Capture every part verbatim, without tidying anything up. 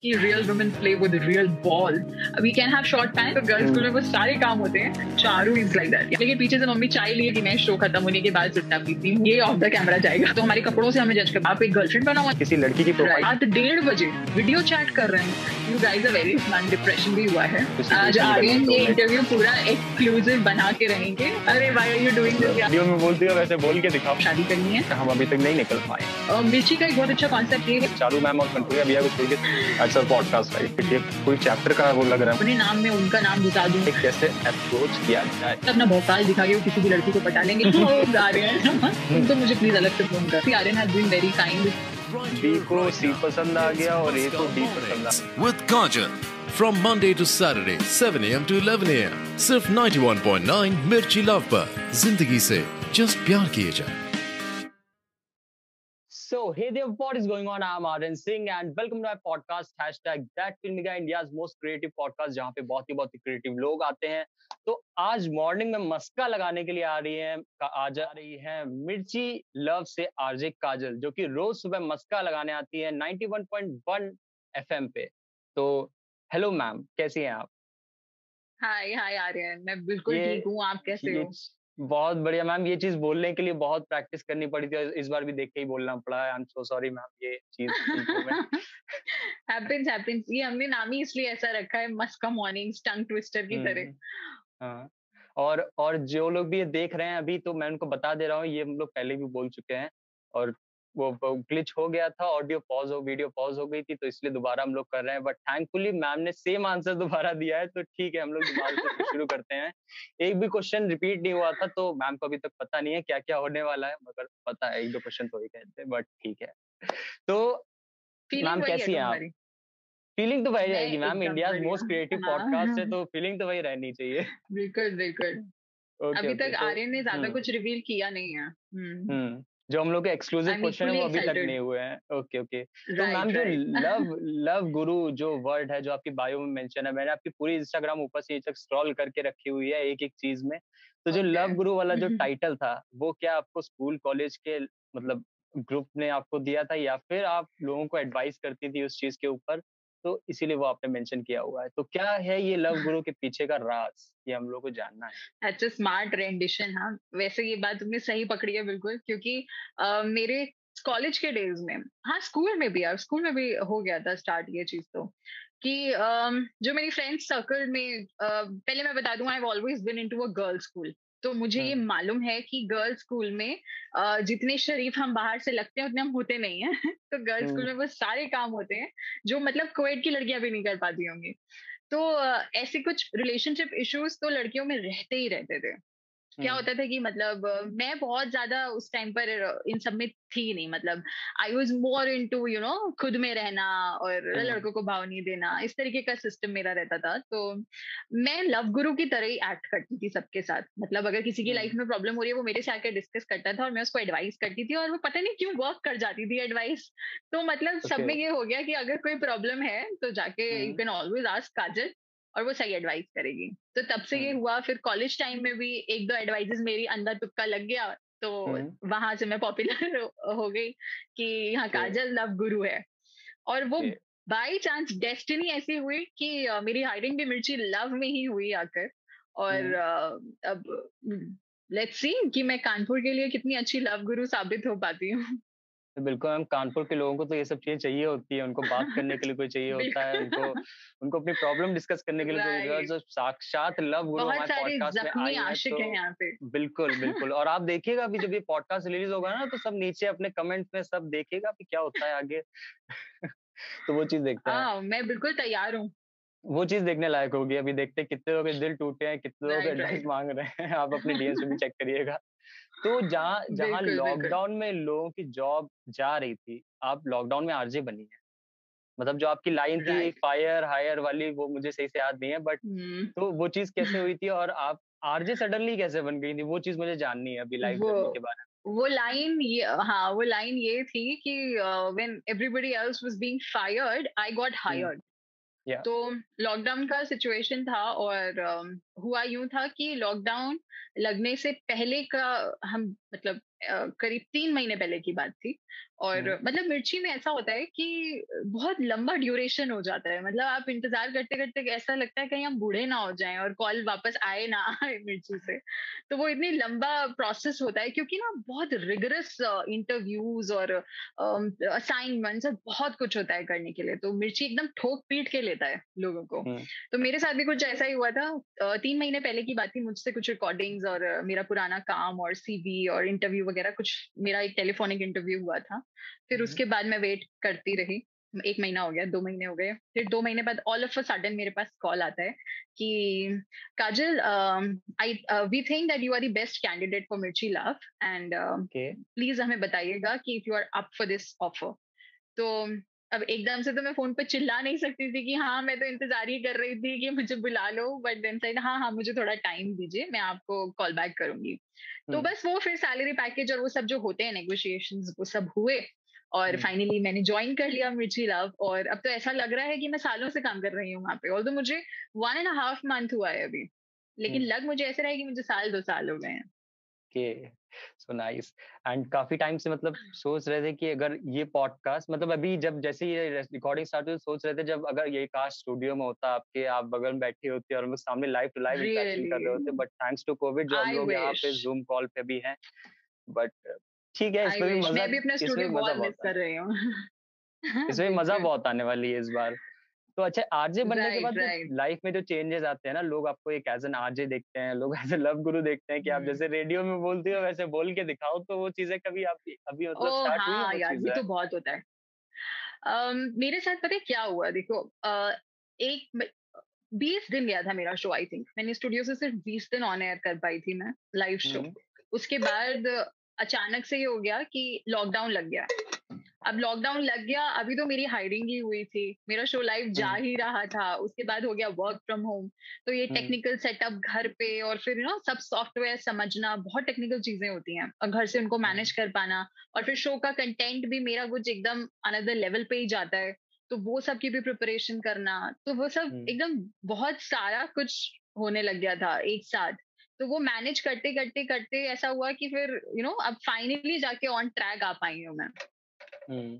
कि real women play with real ball. We can have short pants, तो girls school में वो सारे काम होते हैं. Charu is like that. लेकिन पीछे से मम्मी चाय लिए कि मैं शो खत्म होने के बाद सुट्टा पीती हूँ. ये ऑफ द कैमरा जाएगा. तो हमारे कपड़ों से हमें जज कर. आप एक गर्लफ्रेंड बना हुआ किसी लड़की की प्रोफाइल रात डेढ़ बजे वीडियो चैट कर रहे हैं. You guys are very smart. Depression भी हुआ है. आज आर्यन ये इंटरव्यू पूरा एक्सक्लूसिव बना के रहेंगे. अरे why are you doing this? Video में बोलती हो वैसे बोल के दिखाओ. शादी करनी है. हम अभी तक नहीं निकल पाए. मिर्ची का एक बहुत अच्छा कॉन्सेप्ट ये है. चारू मैम और कंट्रोलिया भैया को छोड़ के अच्छा पॉडकास्ट राइट. ये कोई चैप्टर का वो लग रहा है. अपने नाम में उनका नाम घुसा दूं. कैसे अप्रोच किया जाए. अपना भोपाल दिखा के किसी भी लड़की को पटा लेंगे. आ रहे हैं तो मुझे प्लीज अलग से फोन कर. Aryan has been very kind. B को सी पसंद आ गया और ए को डी पसंद आ गया. With Kajal from Monday to Saturday seven a m to eleven a m सिर्फ ninety-one point nine मिर्ची लव पर. जिंदगी से जस्ट प्यार किए जाए. So, hey there, what is going on? I'm Aryan Singh and welcome to my podcast hashtag That Filmiga India's most creative podcast जहाँ पे बहुत ही बहुत ही creative लोग आते हैं. तो आज मॉर्निंग में मस्का लगाने के लिए आ रही है आज आ रही है मिर्ची लव से आरजे काजल जो कि रोज सुबह मस्का लगाने आती है ninety-one point one एफएम पे. तो हेलो मैम, कैसी हैं आप? हाय हाय आर्यन, मैं बिल्कुल ठीक हूँ. आप कैसे हो? बहुत बढ़िया मैम. ये चीज बोलने के लिए बहुत प्रैक्टिस करनी पड़ी थी. इस बार भी देख के ही बोलना पड़ा. I am so sorry ma'am. ये चीज हैपेंस हैपेंस. ये हमने नाम ही इसलिए ऐसा रखा है, मस्का मॉर्निंग टंग ट्विस्टर की तरह. हाँ. और और जो लोग भी ये देख रहे हैं अभी, तो मैं उनको बता दे रहा हूँ, ये हम लोग पहले भी बोल चुके हैं और वो ग्लिच हो गया था. ऑडियो पॉज हो वीडियो पॉज हो गई थी, तो इसलिए दोबारा हम लोग कर रहे हैं. बट थैंकफुली मैम ने सेम आंसर दोबारा दिया है, तो ठीक है, हम लोग दोबारा से शुरू करते हैं. एक भी क्वेश्चन रिपीट नहीं हुआ था, तो मैम को अभी तक पता नहीं है क्या क्या होने वाला है, मगर पता है एक दो क्वेश्चन तो ही कहते हैं. बट ठीक है. तो मैम कैसी हैं आप? फीलिंग तो वही रहेगी ma'am. India most creative podcast है, तो फीलिंग तो वही रहनी चाहिए. बिल्कुल बिल्कुल. अभी तक आर्यन ने ज्यादा कुछ रिवील किया नहीं है. हम्म जो हम लोग के एक्सक्लूसिव क्वेश्चन है वो अभी तक नहीं हुए हैं. Okay okay. तो मैम जो लव लव गुरु जो वर्ड है जो आपकी बायो में मेंशन है, मैंने आपकी पूरी इंस्टाग्राम ऊपर से नीचे तक स्क्रॉल करके रखी हुई है एक एक चीज में. तो जो लव गुरु वाला जो टाइटल था वो क्या आपको स्कूल कॉलेज के मतलब ग्रुप ने आपको दिया था, या फिर आप लोगों को एडवाइस करती थी उस चीज के ऊपर, तो इसीलिए वो आपने मेंशन किया हुआ है? तो क्या है ये लव गुरु के पीछे का राज, ये हम लोग को जानना है. That's a smart rendition. हाँ, वैसे ये बात तुमने सही पकड़ी है बिल्कुल, क्योंकि uh, मेरे कॉलेज के डेज में, हाँ स्कूल में भी यार स्कूल में भी हो गया था स्टार्ट ये चीज. तो कि um, जो मेरी फ्रेंड्स सर्कल में uh, पहले मैं बता दूं, I have always been into a girls school. तो मुझे ये मालूम है कि गर्ल्स स्कूल में uh, जितने शरीफ हम बाहर से लगते हैं उतने हम होते नहीं हैं. तो गर्ल्स स्कूल में वो सारे काम होते हैं जो मतलब कोविड की लड़कियां भी नहीं कर पाती होंगी. तो uh, ऐसे कुछ रिलेशनशिप इश्यूज तो लड़कियों में रहते ही रहते थे. क्या होता था कि मतलब मैं बहुत ज्यादा उस टाइम पर इन सब में थी नहीं. मतलब I was more into you know खुद में रहना और लड़कों को भाव नहीं देना, इस तरीके का सिस्टम मेरा रहता था. तो मैं लव गुरु की तरह ही एक्ट करती थी सबके साथ. मतलब अगर किसी की लाइफ में प्रॉब्लम हो रही है वो मेरे से आकर डिस्कस करता था और मैं उसको एडवाइस करती थी, और वो पता नहीं क्यों वर्क कर जाती थी एडवाइस. तो मतलब सब में ये हो गया कि अगर कोई प्रॉब्लम है तो जाके you can always ask Kajal और वो सही एडवाइस करेगी. तो तब से ये हुआ. फिर कॉलेज टाइम में भी एक दो एडवाइसेस मेरी अंदर तुक्का लग गया, तो वहां से मैं पॉपुलर हो गई कि यहाँ काजल लव गुरु है. और वो बाय चांस डेस्टिनी ऐसी हुई कि मेरी हायरिंग भी मिर्ची लव में ही हुई आकर. और अब लेट्स सी कि मैं कानपुर के लिए कितनी अच्छी लव गुरु साबित हो पाती हूँ. बिल्कुल मैम. कानपुर के लोगों को तो ये सब चीजें चाहिए होती है. उनको बात करने के लिए कोई चाहिए होता है, उनको उनको अपनी प्रॉब्लम डिस्कस करने के लिए कोई right. जो साक्षात लव गुरु हमारे पॉडकास्ट में आई है, तो है यहाँ पे. बिल्कुल बिल्कुल. और आप देखिएगा अभी जब ये पॉडकास्ट रिलीज होगा ना, तो सब नीचे अपने कमेंट्स में सब देखिएगा कि क्या होता है आगे. तो वो चीज देखते हैं. मैं बिल्कुल तैयार हूँ. वो चीज देखने लायक होगी. अभी देखते हैं कितने लोग के दिल टूटे हैं, कितने लोग एडवाइस मांग रहे हैं. आप अपने डीएम्स में भी चेक करिएगा. तो जहाँ जहाँ लॉकडाउन में लोगों की जॉब जा रही थी, आप लॉकडाउन में आरजे बनी है. मतलब जो आपकी लाइन थी right. फायर हायर वाली, वो मुझे सही से याद नहीं है, बट hmm. तो वो चीज कैसे हुई थी और आप आरजे सडनली कैसे बन गई थी, वो चीज मुझे जाननी है अभी लाइव जर्नी के बारे में. वो लाइन ये हाँ वो लाइन ये थी कि when everybody else was being fired I got hired. Yeah. तो लॉकडाउन का सिचुएशन था और um, हुआ यूं था कि लॉकडाउन लगने से पहले का हम मतलब अ, करीब तीन महीने पहले की बात थी। और हम्म, मतलब मिर्ची में ऐसा होता है कि बहुत लंबा ड्यूरेशन हो जाता है, मतलब आप इंतजार करते करते ऐसा लगता है कहीं हम बूढ़े ना हो जाएं और कॉल वापस आए ना आए मिर्ची से। तो वो इतनी लंबा प्रोसेस होता है क्योंकि ना बहुत रिगरस इंटरव्यूज और असाइनमेंट्स और बहुत कुछ होता है करने के लिए, तो मिर्ची एकदम ठोक पीट के लेता है लोगों को। हम्म, तो मेरे साथ भी कुछ ऐसा ही हुआ था। अ, तीन महीने पहले की बात थी, मुझसे कुछ रिकॉर्डिंग्स और अ, मेरा पुराना काम और सीवी और इंटरव्यू वगैरह कुछ, मेरा एक टेलीफोनिक इंटरव्यू हुआ था। फिर हम्म, उसके बाद मैं वेट करती रही। एक महीना हो गया, दो महीने हो गए, फिर दो महीने बाद ऑल ऑफ अ सडन मेरे पास कॉल आता है कि Kajal, I we think that you are the best candidate for Mirchi love and okay, please हमें बताइएगा कि if you are up for this offer. तो अब एकदम से तो मैं फोन पे चिल्ला नहीं सकती थी कि हाँ मैं तो इंतजार ही कर रही थी कि मुझे बुला लो, बट देन साइड हाँ हाँ मुझे थोड़ा टाइम दीजिए, मैं आपको कॉल बैक करूंगी। तो हम्म, बस वो फिर सैलरी पैकेज और वो सब जो होते हैं नेगोशिएशंस वो सब हुए, और हम्म, फाइनली मैंने ज्वाइन कर लिया मिर्ची लव। और अब तो ऐसा लग रहा है कि मैं सालों से काम कर रही हूँ वहां पे, और तो मुझे वन एंड हाफ मंथ हुआ है अभी, लेकिन हम्म, लग मुझे ऐसा रहा है कि मुझे साल दो साल हो गए हैं। Okay, so nice. एंड काफी टाइम से मतलब सोच रहे थे कि अगर ये पॉडकास्ट मतलब अभी जब जैसे ये रिकॉर्डिंग स्टार्ट हुई सोच रहे थे जब अगर ये कास्ट स्टूडियो में होता आपके आप बगल में बैठे होते और हम लोग सामने लाइव टू लाइव इंटरेक्शन कर रियली, रहे होते, बट थैंक्स टू कोविड जो हम आई लोग यहाँ विश। पे जूम कॉल पे भी हैं। बट ठीक है, आई इसमें भी विश मजा मैं भी अपना इसमें स्टूडियो भी मजा बहुत मिस बहुत कर आने रही हूँ। इसमें भी मजा बिल्कुल। बहुत आने वाली है इस बार। तो अच्छा, आरजे बनने के राइट बाद जो राइट। लाइफ में जो चेंजेस आते हैं ना, लोग आपको एक एज एन आरजे देखते हैं, लोग एज ए लव गुरु देखते हैं कि आप हम्म। जैसे रेडियो में बोलती हो वैसे बोल के दिखाओ, तो वो चीजें कभी आप अभी ओ मतलब स्टार्ट हुई है हाँ वो यार, ये चीजें? तो बहुत होता है। अम, मेरे साथ पता है क्या हुआ, देखो अ, एक बीस दिन गया था मेरा शो, आई थिंक मैंने स्टूडियो से सिर्फ बीस दिन ऑन एयर कर पाई थी मैं, लाइव शो। हम्म, उसके बाद अचानक से ये हो गया कि लॉकडाउन लग गया। अब लॉकडाउन लग गया, अभी तो मेरी हायरिंग ही हुई थी, मेरा शो लाइव जा हम्म, ही रहा था, उसके बाद हो गया वर्क फ्रॉम होम। तो ये हम्म, टेक्निकल सेटअप घर पे, और फिर ना सब सॉफ्टवेयर समझना, बहुत टेक्निकल चीजें होती हैं, और घर से उनको मैनेज हम्म, कर पाना, और फिर शो का कंटेंट भी मेरा कुछ एकदम अनदर लेवल पे ही जाता है, तो वो सब की भी प्रिपरेशन करना, तो वो सब हम्म, एकदम बहुत सारा कुछ होने लग गया था एक साथ। तो वो मैनेज करते करते करते ऐसा हुआ कि फिर यू you नो know, अब फाइनली जाके ऑन ट्रैक आ पाई हूँ मैं। Hmm,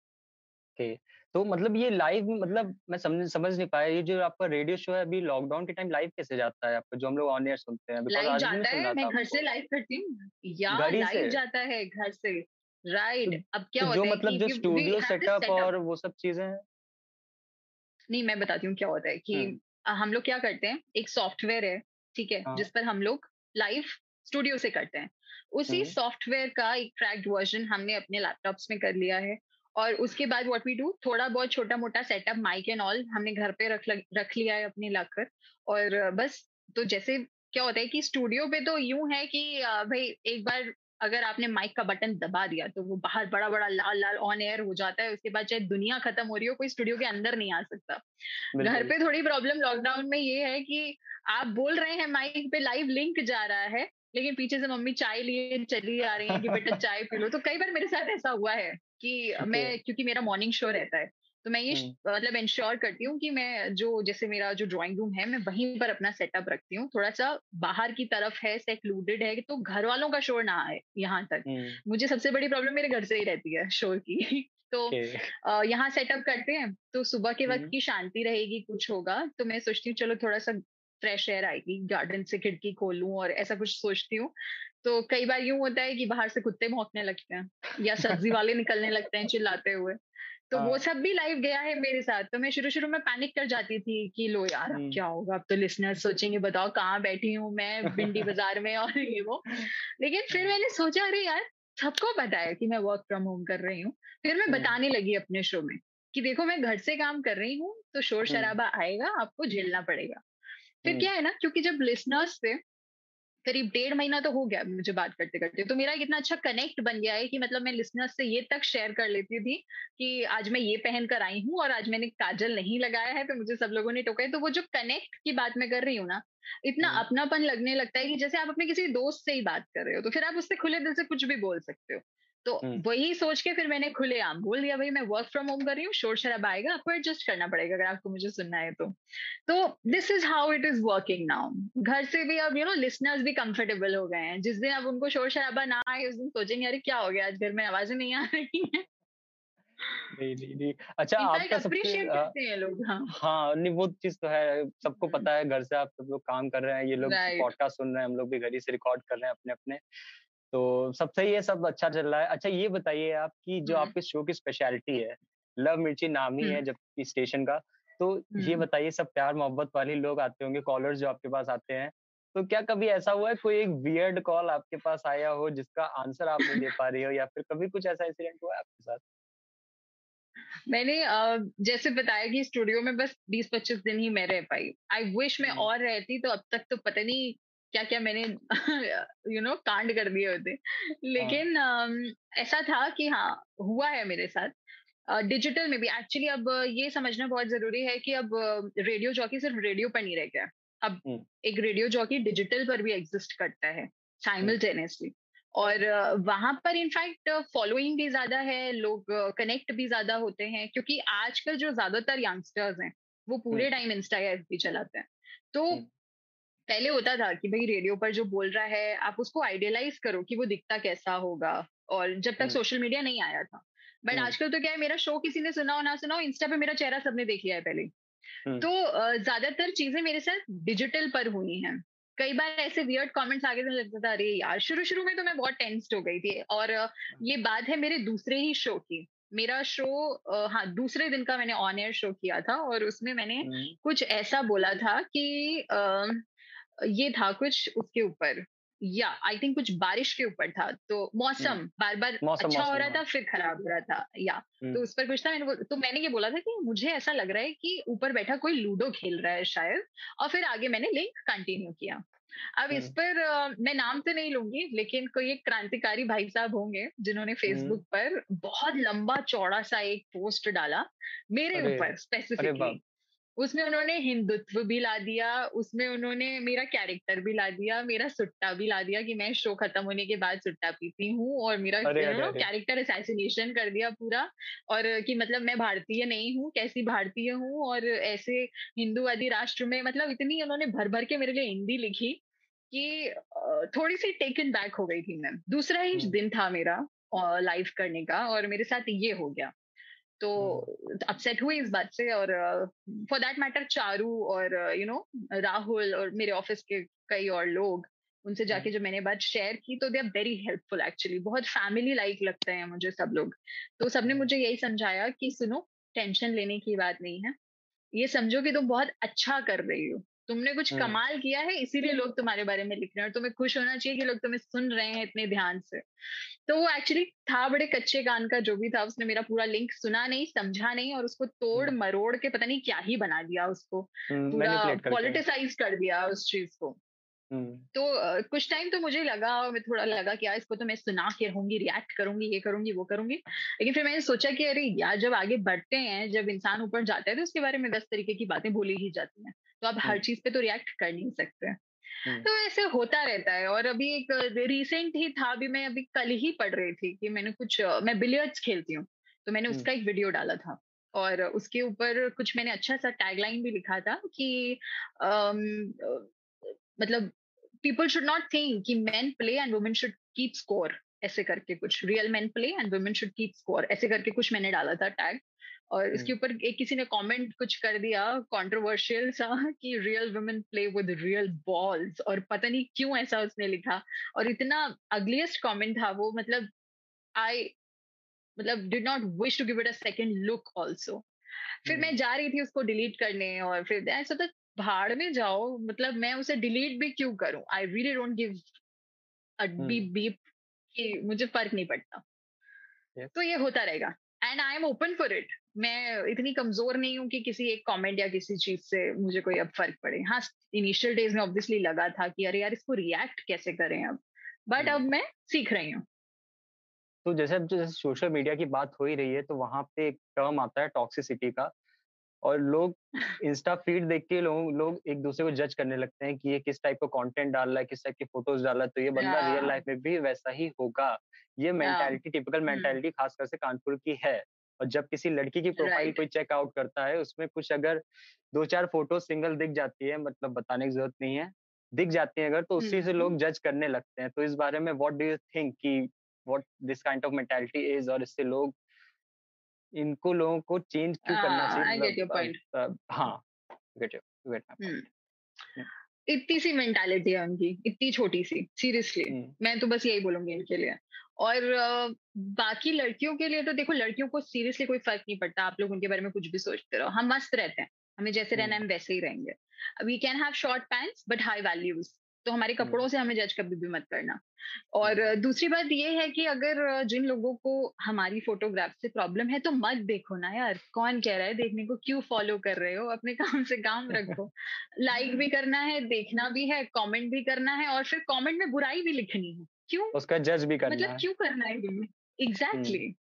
okay. तो मतलब ये लाइव मतलब मैं समझ समझ नहीं पाया, ये जो आपका रेडियो शो है अभी लॉकडाउन के टाइम लाइव कैसे जाता है आपका, जो हम लोग ऑन एयर सुनते हैं? बिकॉज लाइव आज भी मैं जाता सुन है, रहा था मैं घर से आपको लाइव करती हूँ, या घर ही से। लाइव जाता है घर से। तो, राइट, अब क्या तो जो होता है मतलब कि जो we studio have this setup setup. और वो सब चीजें हैं। नहीं, मैं बताती हूँ क्या होता है कि हम्म, अ, हम लोग क्या करते हैं, एक सॉफ्टवेयर है, ठीक है, हाँ, जिस पर हम लोग लाइव स्टूडियो से करते हैं। उसी हम्म, सॉफ्टवेयर का एक क्रैक्ड वर्जन हमने अपने लैपटॉप्स में कर लिया है। और उसके बाद व्हाट वी डू, थोड़ा बहुत छोटा मोटा सेटअप, माइक एंड ऑल हमने घर पे रख लग- रख लिया है अपने लाकर। और अ, बस, तो जैसे क्या होता है कि स्टूडियो पे तो यूं है कि अ, भाई एक बार अगर आपने माइक का बटन दबा दिया तो वो बाहर बड़ा बड़ा लाल लाल ऑन एयर हो जाता है, उसके बाद चाहे दुनिया खत्म हो रही हो, कोई स्टूडियो के अंदर नहीं आ सकता। घर बिल्कुल। पे थोड़ी प्रॉब्लम लॉकडाउन में ये है कि आप बोल रहे हैं माइक पे, लाइव लिंक जा रहा है, लेकिन पीछे से मम्मी चाय लिए चली आ रही हैं कि बेटा चाय पी लो। तो कई बार मेरे साथ ऐसा हुआ है कि ओके, मैं, क्योंकि मेरा मॉर्निंग शो रहता है, तो मैं ये श- हम्म, मतलब इंश्योर करती हूँ कि मैं जो, जैसे मेरा जो ड्राइंग रूम है, मैं वहीं पर अपना सेटअप रखती हूँ, थोड़ा सा बाहर की तरफ है, सेक्लूडेड है, तो घर वालों का शोर ना आए यहाँ तक। हम्म, मुझे सबसे बड़ी प्रॉब्लम मेरे घर से ही रहती है शोर की। तो ओके, अ, यहाँ सेटअप करते हैं, तो सुबह के वक्त हम्म, की शांति रहेगी, कुछ होगा तो मैं सोचती हूँ चलो थोड़ा सा फ्रेश एयर आएगी, गार्डन से खिड़की खोलूं और ऐसा कुछ सोचती हूँ। तो कई बार यूं होता है कि बाहर से कुत्ते भौंकने लगते हैं, या सब्जी वाले निकलने लगते हैं चिल्लाते हुए। तो वो हाँ, सब भी लाइव गया है मेरे साथ, तो मैं शुरू शुरू में पैनिक कर जाती थी कि लो यार अब हम्म, क्या होगा, अब तो लिसनर्स सोचेंगे बताओ कहाँ बैठी हूँ मैं भिंडी बाजार में और ये वो। लेकिन फिर मैंने सोचा अरे यार, सबको पता है कि मैं वर्क फ्रॉम होम कर रही हूँ। फिर मैं हम्म, बताने लगी अपने शो में कि देखो मैं घर से काम कर रही हूँ, तो शोर हम्म, शराबा आएगा, आपको झेलना पड़ेगा। फिर हम्म, क्या है ना, क्योंकि जब लिसनर्स से करीब डेढ़ महीना तो हो गया मुझे बात करते करते, तो मेरा एक इतना अच्छा कनेक्ट बन गया है कि मतलब मैं लिसनर्स से ये तक शेयर कर लेती थी कि आज मैं ये पहन कर आई हूँ और आज मैंने काजल नहीं लगाया है, तो मुझे सब लोगों ने टोका है। तो वो जो कनेक्ट की बात मैं कर रही हूँ ना, इतना हम्म, अपनापन लगने लगता है कि जैसे आप अपने किसी दोस्त से ही बात कर रहे हो, तो फिर आप उससे खुले दिल से कुछ भी बोल सकते हो। तो हुँ। वही सोच के फिर मैंने खुलेआम बोल दिया, भाई मैं वर्क फ्रॉम होम कर रही हूँ, शोर शराबा आएगा, आपको एडजस्ट करना पड़ेगा अगर आपको मुझे सुनना है तो। तो this is how it is working now. घर से भी अब यू नो लिसनर्स भी कंफर्टेबल हो गए हैं। जिस दिन अब उनको शोर शराबा ना आए, उस दिन सोचेंगे अरे क्या हो गया, आज घर में आवाजें नहीं आ रही हैं। नहीं, नहीं, नहीं। अच्छा इनफैक्ट आपका सबसे अप्रिशिएट अ, करते हैं लोग। हाँ। हाँ, नहीं वो चीज़ तो है, सबको हम्म। पता है घर से आप सब लोग काम कर रहे हैं, ये लोग राइट। पॉडकास्ट सुन रहे हैं, हम लोग भी घर ही से रिकॉर्ड कर रहे हैं अपने-अपने। तो सब सही है, सब अच्छा चल रहा है। अच्छा ये बताइए आप कि जो हम्म। आपके शो की स्पेशलिटी है, लव मिर्ची नाम ही है हम्म। जब स्टेशन का, तो ये हम्म। बताइए सब प्यार-मोहब्बत वाले लोग आते होंगे, कॉलर्स जो आपके पास आते हैं, तो क्या कभी ऐसा हुआ है कोई एक वियर्ड कॉल आपके पास आया हो जिसका आंसर आप नहीं दे पा रही हो या फिर कभी कुछ ऐसा इंसिडेंट हुआ है आपके साथ? मैंने अ, जैसे बताया कि स्टूडियो में बस बीस पच्चीस दिन ही मैं रह पाई। आई विश मैं हुँ, और रहती तो अब तक तो पता नहीं क्या-क्या मैंने यू नो कांड कर दिए होते। हाँ, लेकिन अम, ऐसा था कि हाँ, हुआ है मेरे साथ। अ, डिजिटल में भी एक्चुअली अब ये समझना बहुत ज़रूरी है कि अब रेडियो जॉकी सिर्फ रेडियो पर नहीं रह गया। अब हुँ, एक रेडियो जॉकी डिजिटल पर भी एग्ज़िस्ट करता है हुँ, साइमल्टेनियसली। और वहां पर इनफैक्ट फॉलोइंग भी ज्यादा है, लोग कनेक्ट भी ज्यादा होते हैं, क्योंकि आजकल जो ज्यादातर यंगस्टर्स हैं वो हुँ, पूरे टाइम इंस्टा या एफबी चलाते हैं। तो हुँ, पहले होता था कि भाई रेडियो पर जो बोल रहा है आप उसको आइडियलाइज करो कि वो दिखता कैसा होगा, और जब तक हुँ, सोशल मीडिया नहीं आया था। बट हुँ, आजकल तो क्या है, मेरा शो किसी ने सुना हो ना सुना हो, इंस्टा पे मेरा चेहरा सबने देख लिया है पहले ही। हुँ, तो अ, ज्यादातर चीजें मेरे साथ डिजिटल पर हुई हैं। कई बार ऐसे वियर्ड कमेंट्स आगे तो लगता था अरे यार, शुरू शुरू में तो मैं बहुत टेंस्ड हो गई थी। और अ, ये बात है मेरे दूसरे ही शो की। मेरा शो अ, हाँ, दूसरे दिन का मैंने ऑन एयर शो किया था, और उसमें मैंने हुँ, कुछ ऐसा बोला था कि अ, ये था कुछ उसके ऊपर, या आई थिंक कुछ बारिश के ऊपर था। तो हुँ, मौसम बार बार मौसम अच्छा हो मौसम रहा हाँ, था फिर खराब हो रहा था, या हुँ, तो उस पर कुछ था। मैंने बोल- तो मैंने ये बोला था कि मुझे ऐसा लग रहा है कि ऊपर बैठा कोई लूडो खेल रहा है शायद। और फिर आगे मैंने लिंक कंटिन्यू किया। अब इस हुँ, पर अ, मैं नाम तो नहीं लूंगी, लेकिन कोई एक क्रांतिकारी भाई साहब होंगे जिन्होंने हुँ, फेसबुक पर बहुत लंबा चौड़ा सा एक पोस्ट डाला मेरे अरे! ऊपर अरे स्पेसिफिकली। बाप! उसमें उन्होंने हिंदुत्व भी ला दिया, उसमें उन्होंने मेरा कैरेक्टर भी ला दिया, मेरा सुट्टा भी ला दिया कि मैं शो खत्म होने के बाद सुट्टा पीती हूँ, और मेरा अरे, यू अरे, नो अरे! कैरेक्टर असैसिनेशन कर दिया पूरा। और कि मतलब मैं भारतीय नहीं हूँ, कैसी भारतीय हूँ, और ऐसे हिंदूवादी राष्ट्र में, मतलब इतनी उन्होंने भर भर के मेरे लिए हिंदी लिखी कि अ, थोड़ी सी टेकन बैक हो गई थी मैं। दूसरा ही हुँ, दिन था मेरा लाइव करने का, और मेरे साथ ये हो गया। तो हुँ, अपसेट हुई इस बात से। और फॉर दैट मैटर चारू और यू नो राहुल और मेरे ऑफिस के कई और लोग, उनसे हुँ, जाके जब मैंने बात शेयर की तो they are very helpful actually, बहुत फैमिली लाइक लगते हैं मुझे सब लोग। तो सबने हुँ, मुझे यही समझाया कि सुनो, टेंशन लेने की बात नहीं है, ये समझो कि तुम बहुत अच्छा कर रही हो, तुमने कुछ हुँ, कमाल किया है, इसीलिए लोग तुम्हारे बारे में लिख रहे हैं, और तुम्हें खुश होना चाहिए कि लोग तुम्हें सुन रहे हैं इतने ध्यान से। तो वो एक्चुअली था बड़े कच्चे कान का जो भी था, उसने मेरा पूरा लिंक सुना नहीं, समझा नहीं, और उसको तोड़ हुँ, मरोड़ के पता नहीं क्या ही बना दिया उसको, हुँ, पूरा मैनिपुलेट करके। पॉलिटिसाइज कर दिया उस चीज को। हुँ, तो अ, कुछ टाइम तो मुझे लगा, मैं थोड़ा लगा कि यार इसको तो मैं सुना के रहूंगी, रिएक्ट करूंगी, ये करूंगी वो करूंगी। लेकिन फिर मैंने सोचा कि अरे यार, जब आगे बढ़ते हैं, जब इंसान ऊपर जाता है, तो उसके बारे में दस तरीके की बातें बोली ही जाती हैं। तो आप हुँ, हर चीज पे तो रिएक्ट कर नहीं सकते। हुँ, तो ऐसे होता रहता है। और अभी एक रिसेंट ही था, अभी मैं अभी कल ही पढ़ रही थी कि मैंने कुछ अ, मैं बिलियर्ड्स खेलती हूँ, तो मैंने हुँ, उसका एक वीडियो डाला था। और उसके ऊपर कुछ मैंने अच्छा सा टैगलाइन भी लिखा था कि अम, अ, मतलब पीपल शुड नॉट थिंक कि men play and women should keep score, ऐसे करके कुछ, real men play and women should keep score, ऐसे करके कुछ मैंने डाला था टैग। और हुँ, इसके ऊपर एक किसी ने कमेंट कुछ कर दिया कंट्रोवर्शियल सा कि real women play with real balls, और पता नहीं क्यों ऐसा उसने लिखा। और इतना अगलीस्ट कमेंट था वो, मतलब आई मतलब did not wish to give it a second look also. फिर हुँ, मैं जा रही थी उसको डिलीट करने, और फिर ऐसा था, भाड़ में जाओ, मतलब मैं उसे डिलीट भी क्यों करूं, I really don't give a hmm, beep beep, कि मुझे फर्क नहीं पड़ता। यस। तो ये होता रहेगा, and I am open for it. मैं इतनी कमजोर नहीं हूँ कि किसी एक कमेंट या किसी चीज से मुझे कोई अब फर्क पड़े। हाँ, इनिशियल डेज में ऑब्वियसली लगा था कि अरे यार, इसको रिएक्ट कैसे करें अब, बट हुँ। अब मैं सीख रही हूँ। तो जैसे अब जैसे सोशल मीडिया की बात हो ही रही है, तो वहाँ पे एक टर्म आता है टॉक्सिसिटी का। और लोग इंस्टा फीड देख के लोग लोग एक दूसरे को जज करने लगते हैं कि ये किस टाइप का कंटेंट डाल रहा है, किस टाइप की फोटोज डाल रहा है, तो ये बंदा रियल या लाइफ में भी वैसा ही होगा। ये या मेंटालिटी, टिपिकल हम्म मेंटालिटी खासकर से कानपुर की है। और जब किसी लड़की की प्रोफाइल राइट कोई चेक आउट करता है, उसमें कुछ अगर दो चार फोटो सिंगल दिख जाती है, मतलब बताने की जरूरत नहीं है, दिख जाती है अगर, तो उसी से हम्म लोग जज करने लगते हैं। तो इस बारे में व्हाट डू यू थिंक कि what this kind of mentality is, और इससे लोग, इनको लोगों को चेंज क्यों करना चाहिए, आई गेट मतलब योर अब पॉइंट। अब हाँ, get it, get my hmm point. हुँ, इतनी सी मेंटालिटी है उनकी, इतनी छोटी सी, सीरियसली। हुँ, मैं तो बस यही बोलूंगी इनके लिए। और अ, बाकी लड़कियों के लिए तो देखो, लड़कियों को सीरियसली कोई फर्क नहीं पड़ता, आप लोग उनके बारे में कुछ भी सोचते रहो, हम मस्त रहते हैं, हमें जैसे रहना है हुँ, हम वैसे ही रहेंगे। We can have short pants but high values. तो हमारे हुँ, कपड़ों से हमें जज कभी भी मत करना। और हुँ, अ, दूसरी बात ये है कि अगर अ, जिन लोगों को हमारी फोटोग्राफ से प्रॉब्लम है तो मत देखो ना यार, कौन कह रहा है देखने को, क्यों फॉलो कर रहे हो, अपने काम से काम रखो। लाइक भी करना है, देखना भी है, कमेंट भी करना है, और फिर कमेंट में बुराई भी लिखनी है, क्यों? उसका जज भी करना मतलब है। क्यों करना है तुम्हें? हुँ, एग्जैक्टली।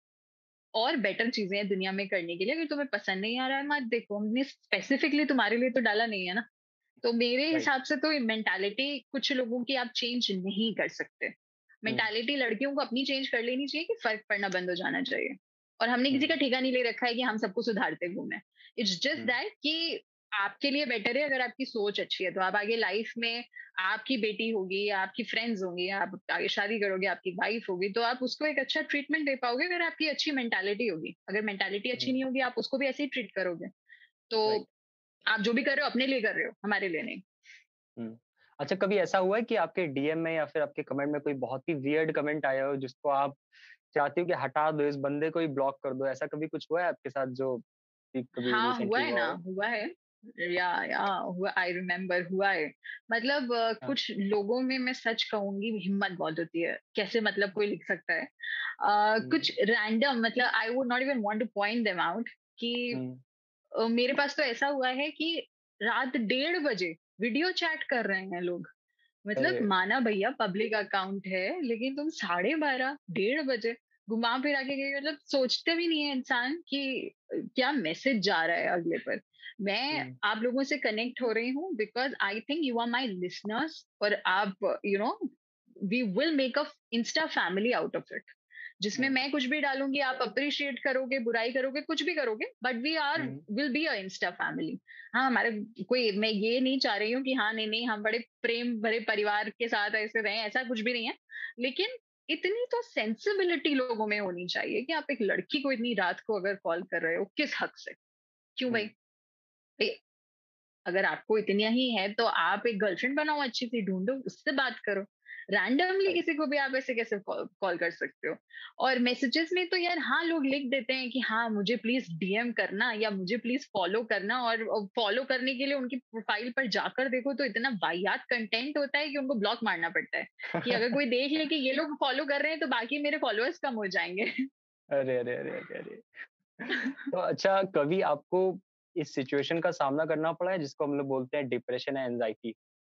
और बेटर चीजें हैं दुनिया में करने के लिए, अगर तुम्हें पसंद नहीं आ रहा है मत देखो, हमने स्पेसिफिकली तुम्हारे लिए तो डाला नहीं है ना। तो मेरे राइट। हिसाब से तो मेंटालिटी कुछ लोगों की आप चेंज नहीं कर सकते। हुँ, मेंटालिटी लड़कियों को अपनी चेंज कर लेनी चाहिए कि फर्क पड़ना बंद हो जाना चाहिए। और हमने किसी का हुँ, ठेका नहीं ले रखा है कि हम सबको सुधारते घूमें। इट्स जस्ट हुँ, दैट कि आपके लिए बेटर है अगर आपकी सोच अच्छी है, तो आप आगे लाइफ में, आपकी बेटी होगी, आपकी फ्रेंड्स होंगी, आप आगे शादी करोगे, आपकी वाइफ होगी, तो आप उसको एक अच्छा ट्रीटमेंट दे पाओगे अगर आपकी अच्छी मेंटालिटी होगी। अगर मेंटालिटी अच्छी हुँ, नहीं होगी, आप उसको भी ऐसे ही ट्रीट करोगे। तो राइट। आप जो भी कर रहे हो अपने लिए कर रहे हो, हमारे लिए नहीं। हुँ। अच्छा, कभी ऐसा हुआ है कि आपके डीएम में या फिर आपके कमेंट में कोई बहुत ही वियर्ड कमेंट आया हो, जिसको आप चाहती हो कि हटा दो, इस बंदे को ही ब्लॉक कर दो, ऐसा कभी कुछ हुआ है आपके साथ जो कि कभी हाँ, हुआ रिसेंटली है हुआ ना, हो? हुआ है। या या हुआ, आई रिमेम्बर, हुआ है। मतलब अ, हाँ। कुछ लोगों में मैं सच कहूंगी हिम्मत बहुत होती है, कैसे मतलब कोई लिख सकता है। अ, हुँ, कुछ रैंडम, मतलब I would not even want to point them out कि हुँ, अ, मेरे पास तो ऐसा हुआ है कि रात डेढ़ बजे वीडियो चैट कर रहे हैं लोग। मतलब अरे! माना भैया पब्लिक अकाउंट है, लेकिन तुम साढ़े बारह डेढ़ बजे घुमा फिरा के गए, मतलब सोचते भी नहीं है इंसान कि अ, क्या मैसेज जा रहा है अगले पर। मैं हुँ, आप लोगों से कनेक्ट हो रही हूँ because I think you are my listeners, और आप you know we will make a insta family out of it, जिसमें हुँ, मैं कुछ भी डालूंगी आप अप्रिशिएट करोगे, बुराई करोगे, कुछ भी करोगे, but we are hmm, will be a insta family. हाँ, हमारे कोई, मैं ये नहीं चाह रही हूँ कि हाँ नहीं नहीं हम बड़े प्रेम भरे परिवार के साथ ऐसे रहें, ऐसा कुछ भी नहीं है। लेकिन इतनी तो सेंसिबिलिटी लोगों में होनी चाहिए कि आप एक लड़की को इतनी रात को अगर कॉल कर रहे हो, किस हक से? क्यों भाई? हुँ, भाई, अगर आपको इतनी ही है तो आप एक गर्लफ्रेंड बनाओ, अच्छी सी ढूंढो, उससे बात करो। Randomly right. किसी को भी आप ऐसे कैसे कॉल कर सकते हो? और मैसेजेस में तो यार हाँ लोग लिख देते हैं कि हाँ मुझे प्लीज डीएम करना या मुझे प्लीज फॉलो करना, और फॉलो करने के लिए उनकी प्रोफाइल पर जाकर देखो तो इतना वाहियात कंटेंट होता है कि उनको ब्लॉक मारना पड़ता है, कि अगर कोई देख ले कि ये लोग फॉलो कर रहे हैं तो बाकी मेरे फॉलोअर्स कम हो जाएंगे। अरे, अरे, अरे, अरे, अरे! तो अच्छा, कभी आपको इस सिचुएशन का सामना करना पड़ा है जिसको हम लोग बोलते हैं डिप्रेशन या एंग्जायटी?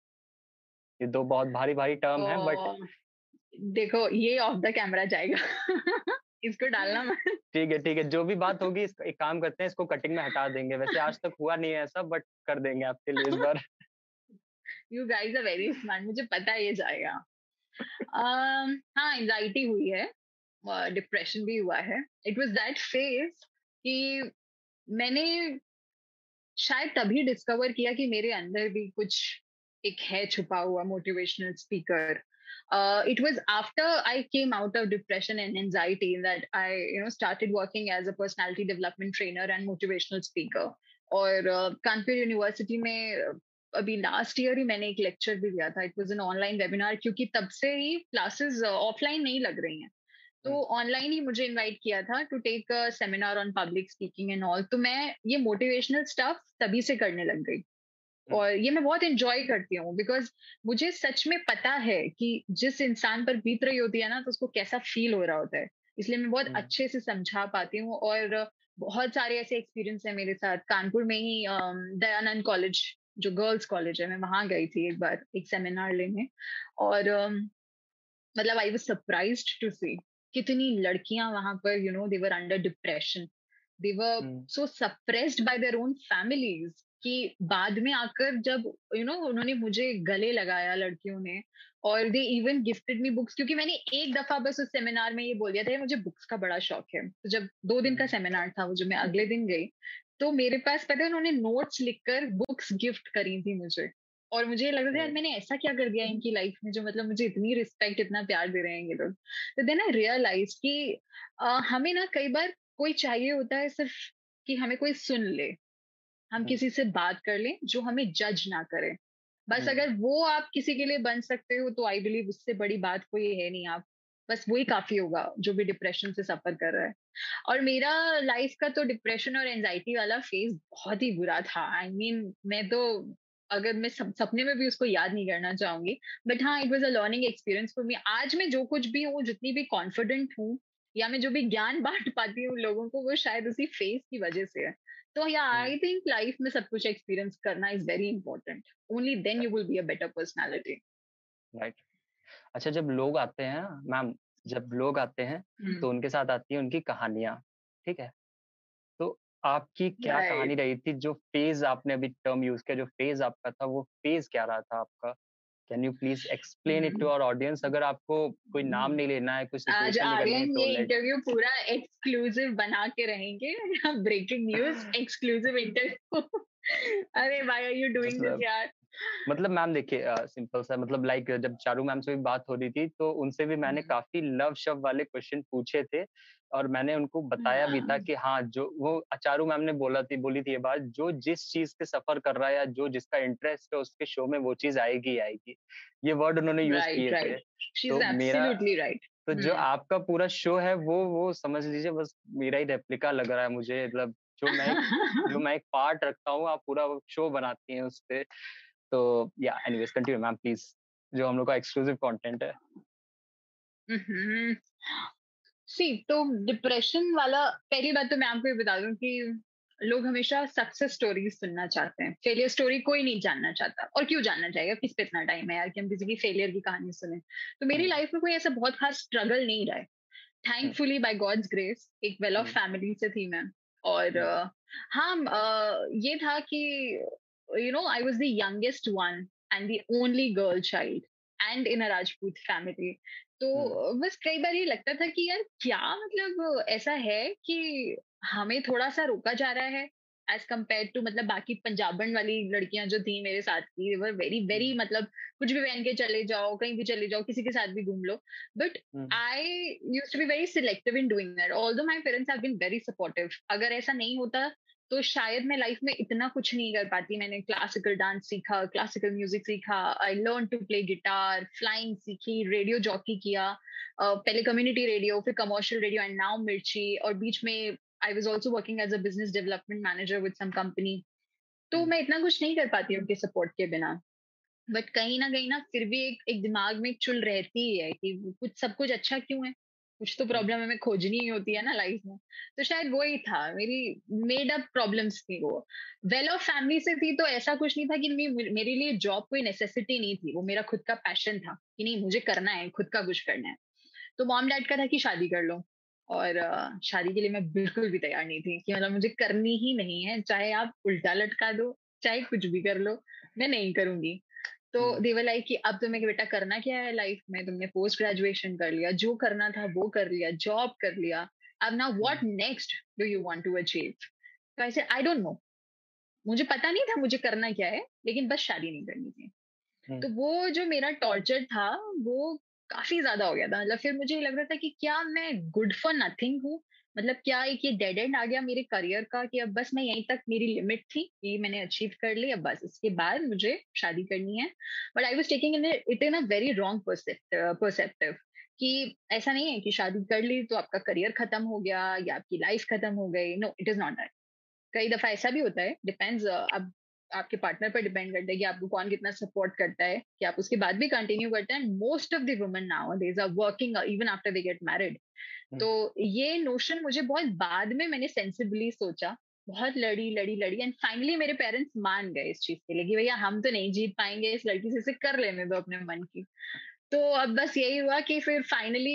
ये दो बहुत भारी-भारी टर्म हैं, बट और देखो ये ऑफ द कैमरा जाएगा। इसको डालना मत। ठीक है, ठीक है, जो भी बात होगी इस एक काम करते हैं, इसको कटिंग में हटा देंगे। वैसे आज तक हुआ नहीं है ऐसा, बट कर देंगे आपके लिए इस बार। You guys are very smart, मुझे पता है ये जाएगा। um, हाँ, एंजाइटी हुई है, डिप्रेशन भी हुआ है। इट वाज दैट फेज कि मैंने शायद तभी डिस्कवर किया कि मेरे अंदर भी कुछ एक है छुपा हुआ motivational speaker. It was after I came out of depression and anxiety that I you know started working as a personality development trainer and motivational speaker. और uh, कानपुर यूनिवर्सिटी में uh, अभी लास्ट ईयर ही मैंने एक lecture भी दिया था। It was an online webinar, क्योंकि तब से ही क्लासेस ऑफलाइन नहीं लग रही हैं, हुँ, तो ऑनलाइन ही मुझे इनवाइट किया था to take a seminar on public speaking and all. तो मैं ये मोटिवेशनल स्टफ तभी से करने लग गई, हुँ, और ये मैं बहुत एंजॉय करती हूँ बिकॉज मुझे सच में पता है कि जिस इंसान पर बीत रही होती है ना तो उसको कैसा फील हो रहा होता है। इसलिए मैं बहुत हुँ, अच्छे से समझा पाती हूँ। और बहुत सारे ऐसे एक्सपीरियंस है मेरे साथ। कानपुर में ही अम, दयानंद कॉलेज, जो गर्ल्स कॉलेज है, मैं वहां गई थी एक बार एक सेमिनार लेने। और अम, मतलब I was surprised to see कितनी लड़कियां वहां पर you know they were under depression. They were hmm, so suppressed by their own families कि बाद में आकर जब यू you नो know, उन्होंने मुझे गले लगाया लड़कियों ने, और they even gifted me books, क्योंकि मैंने एक दफा बस उस सेमिनार में ये बोल दिया था "ये मुझे बुक्स का बड़ा शौक है"। तो जब दो दिन का हम्म, सेमिनार था वो, जो मैं अगले दिन गई, तो मेरे पास पता है उन्होंने नोट्स लिखकर बुक्स गिफ्ट करी थी मुझे। और मुझे लग रहा था यार ओ, मैंने ऐसा क्या कर दिया इनकी लाइफ में, जो मतलब मुझे इतनी रिस्पेक्ट, इतना प्यार दे रहे हैं ये लोग। तो देन आई रियलाइज कि अ, हमें ना कई बार कोई चाहिए होता है सिर्फ कि हमें कोई सुन ले, हम हम्म, किसी से बात कर लें जो हमें जज ना करे। बस हम्म, अगर वो आप किसी के लिए बन सकते हो तो आई बिलीव उससे बड़ी बात कोई है नहीं। आप बस वही काफी होगा जो भी डिप्रेशन से सफर कर रहा है। और मेरा लाइफ का तो डिप्रेशन और एंजाइटी वाला फेज बहुत ही बुरा था। आई I मीन mean, मैं तो अगर मैं सप, सपने में भी उसको याद नहीं करना चाहूंगी। बट हाँ, it was a learning experience for me. आज मैं जो कुछ भी हूँ, जितनी भी कॉन्फिडेंट हूँ, या मैं जो भी ज्ञान बांट पाती हूँ लोगों को, वो शायद उसी फेज की वजह से है। तो या हम्म, आई थिंक लाइफ में सब कुछ एक्सपीरियंस करना is very important. Only then you will be a better personality. Right. अच्छा, जब लोग आते हैं मैम, जब लोग आते हैं तो उनके साथ आती है उनकी कहानियां, ठीक है? तो आपकी क्या कहानी राइट। रही थी? जो फेज आपने अभी टर्म यूज किया, जो फेज आपका था, वो फेज क्या रहा था आपका? Can you please explain it to our audience? अगर आपको कोई नाम नहीं लेना है, कोई आज सिचुएशन नहीं करनी है आर्यन तो ये लेट। इंटरव्यू पूरा एक्सक्लूसिव बना के रहेंगे। Breaking news, exclusive interview. अरे why are you doing this यार? मतलब मैम देखिए, सिंपल सा, मतलब लाइक जब चारू मैम से भी बात हो रही थी तो उनसे भी मैंने हम्म, काफी लव शव वाले क्वेश्चन पूछे थे, और मैंने उनको बताया भी था हाँ, कि हाँ, जो वो चारू मैम ने बोला थी बोली थी ये बात, जो जिस चीज से सफर कर रहा है या जो जिसका इंटरेस्ट है उसके शो में वो चीज आएगी ही आएगी, ये वर्ड उन्होंने यूज राइट किए थे। राइट, शी इज तो मेरा, एब्सोल्युटली राइट। तो जो हम्म। आपका पूरा शो है वो वो समझ लीजिए बस मेरा ही रेप्लिका लग रहा है मुझे, मतलब जो मैं एक जो मैं एक पार्ट रखता हूँ, आप पूरा शो बनाती हैं उस पे। तो या एनीवेज कंटिन्यू मैम प्लीज, जो हम लोग का एक्सक्लूसिव कंटेंट है। सी, तो डिप्रेशन वाला, पहली बात तो मैं आपको ये बता दूं कि लोग हमेशा सक्सेस स्टोरी सुनना चाहते हैं, फेलियर स्टोरी कोई नहीं जानना चाहता। और क्यों जानना चाहेगा, किस पे इतना टाइम है यार कि हम किसी की फेलियर की कहानी सुने। तो मेरी हम्म, लाइफ में कोई ऐसा बहुत खास स्ट्रगल नहीं रहा है। Hmm, thankfully by God's grace एक वेल ऑफ हम्म, फैमिली से थी मैं। और हम्म, अ, हाँ, अ, ये था कि you know I was the youngest one and the only girl child and in a Rajput family. तो हम्म, अ, बस कई बार ये लगता था कि यार क्या मतलब ऐसा है कि हमें थोड़ा सा रोका जा रहा है एज कम्पेयर टू मतलब बाकी पंजाबन वाली लड़कियां जो थी मेरे साथ की, वर वेरी वेरी हम्म, मतलब कुछ भी पहन के चले जाओ, कहीं भी चले जाओ, किसी के साथ भी घूम लो। But hmm, I used to be very selective in doing that. Although my parents have been very supportive. अगर ऐसा नहीं होता तो शायद मैं लाइफ में इतना कुछ नहीं कर पाती। मैंने क्लासिकल डांस सीखा, क्लासिकल म्यूजिक सीखा, I learn to play guitar, flying सीखी, रेडियो जॉकी किया, अ, पहले कम्युनिटी रेडियो, फिर commercial radio and now Mirchi. और बीच में I was also working as a business development manager with some company. तो हम्म, मैं इतना कुछ नहीं कर पाती उनके सपोर्ट के बिना। बट कहीं ना कहीं ना फिर भी एक एक दिमाग में एक चुल रहती ही है कि कुछ सब कुछ अच्छा क्यों है, कुछ तो हम्म, प्रॉब्लम हमें खोजनी ही होती है ना लाइफ में। तो शायद वो ही था, मेरी मेड अप प्रॉब्लम्स थी वो। वेल ऑफ फैमिली से थी तो ऐसा कुछ नहीं था कि मे- मेरे लिए जॉब कोई नेसेसिटी नहीं थी, वो मेरा खुद का पैशन था कि नहीं मुझे करना है, खुद का कुछ करना है। तो मॉम डैड का था कि शादी कर लो। और अ, शादी के लिए मैं बिल्कुल भी तैयार नहीं थी कि मतलब मुझे करनी ही नहीं है, चाहे आप उल्टा लटका दो, चाहे कुछ भी कर लो, मैं नहीं करूंगी। तो हम्म, देवर लाइक कि अब तुम्हें बेटा करना क्या है लाइफ में, तुमने पोस्ट ग्रेजुएशन कर लिया, जो करना था वो कर लिया, जॉब कर लिया, अब ना what hmm, next do you want to achieve? तो ऐसे आई डोंट नो, मुझे पता नहीं था मुझे करना क्या है, लेकिन बस शादी नहीं करनी थी। हम्म, तो वो जो मेरा टॉर्चर था वो काफी ज्यादा हो गया था। मतलब फिर मुझे लग रहा था कि क्या मैं गुड फॉर नथिंग हूँ। मतलब क्या एक ये डेड एंड आ गया मेरे करियर का कि अब बस मैं यहीं तक मेरी लिमिट थी, ये मैंने अचीव कर ली, अब बस इसके बाद मुझे शादी करनी है। But I was taking in it in a very wrong perceptive कि ऐसा नहीं है कि शादी कर ली तो आपका करियर खत्म हो गया या आपकी लाइफ खत्म हो गई। No, it is not that. कई दफा ऐसा भी होता है, डिपेंड्स, अब आपके पार्टनर पर डिपेंड करता है कि आपको कौन कितना सपोर्ट करता है कि आप उसके बाद भी कंटिन्यू करते हैं। Most of the women nowadays are working even after they get married. हम्म, तो ये नोशन मुझे बहुत बाद में मैंने सेंसिबली सोचा, बहुत लड़ी लड़ी लड़ी एंड फाइनली मेरे पेरेंट्स मान गए इस चीज के लिए कि भैया हम तो नहीं जीत पाएंगे इस लड़की से, इसे कर लेने दो अपने मन की। तो अब बस यही हुआ कि फिर फाइनली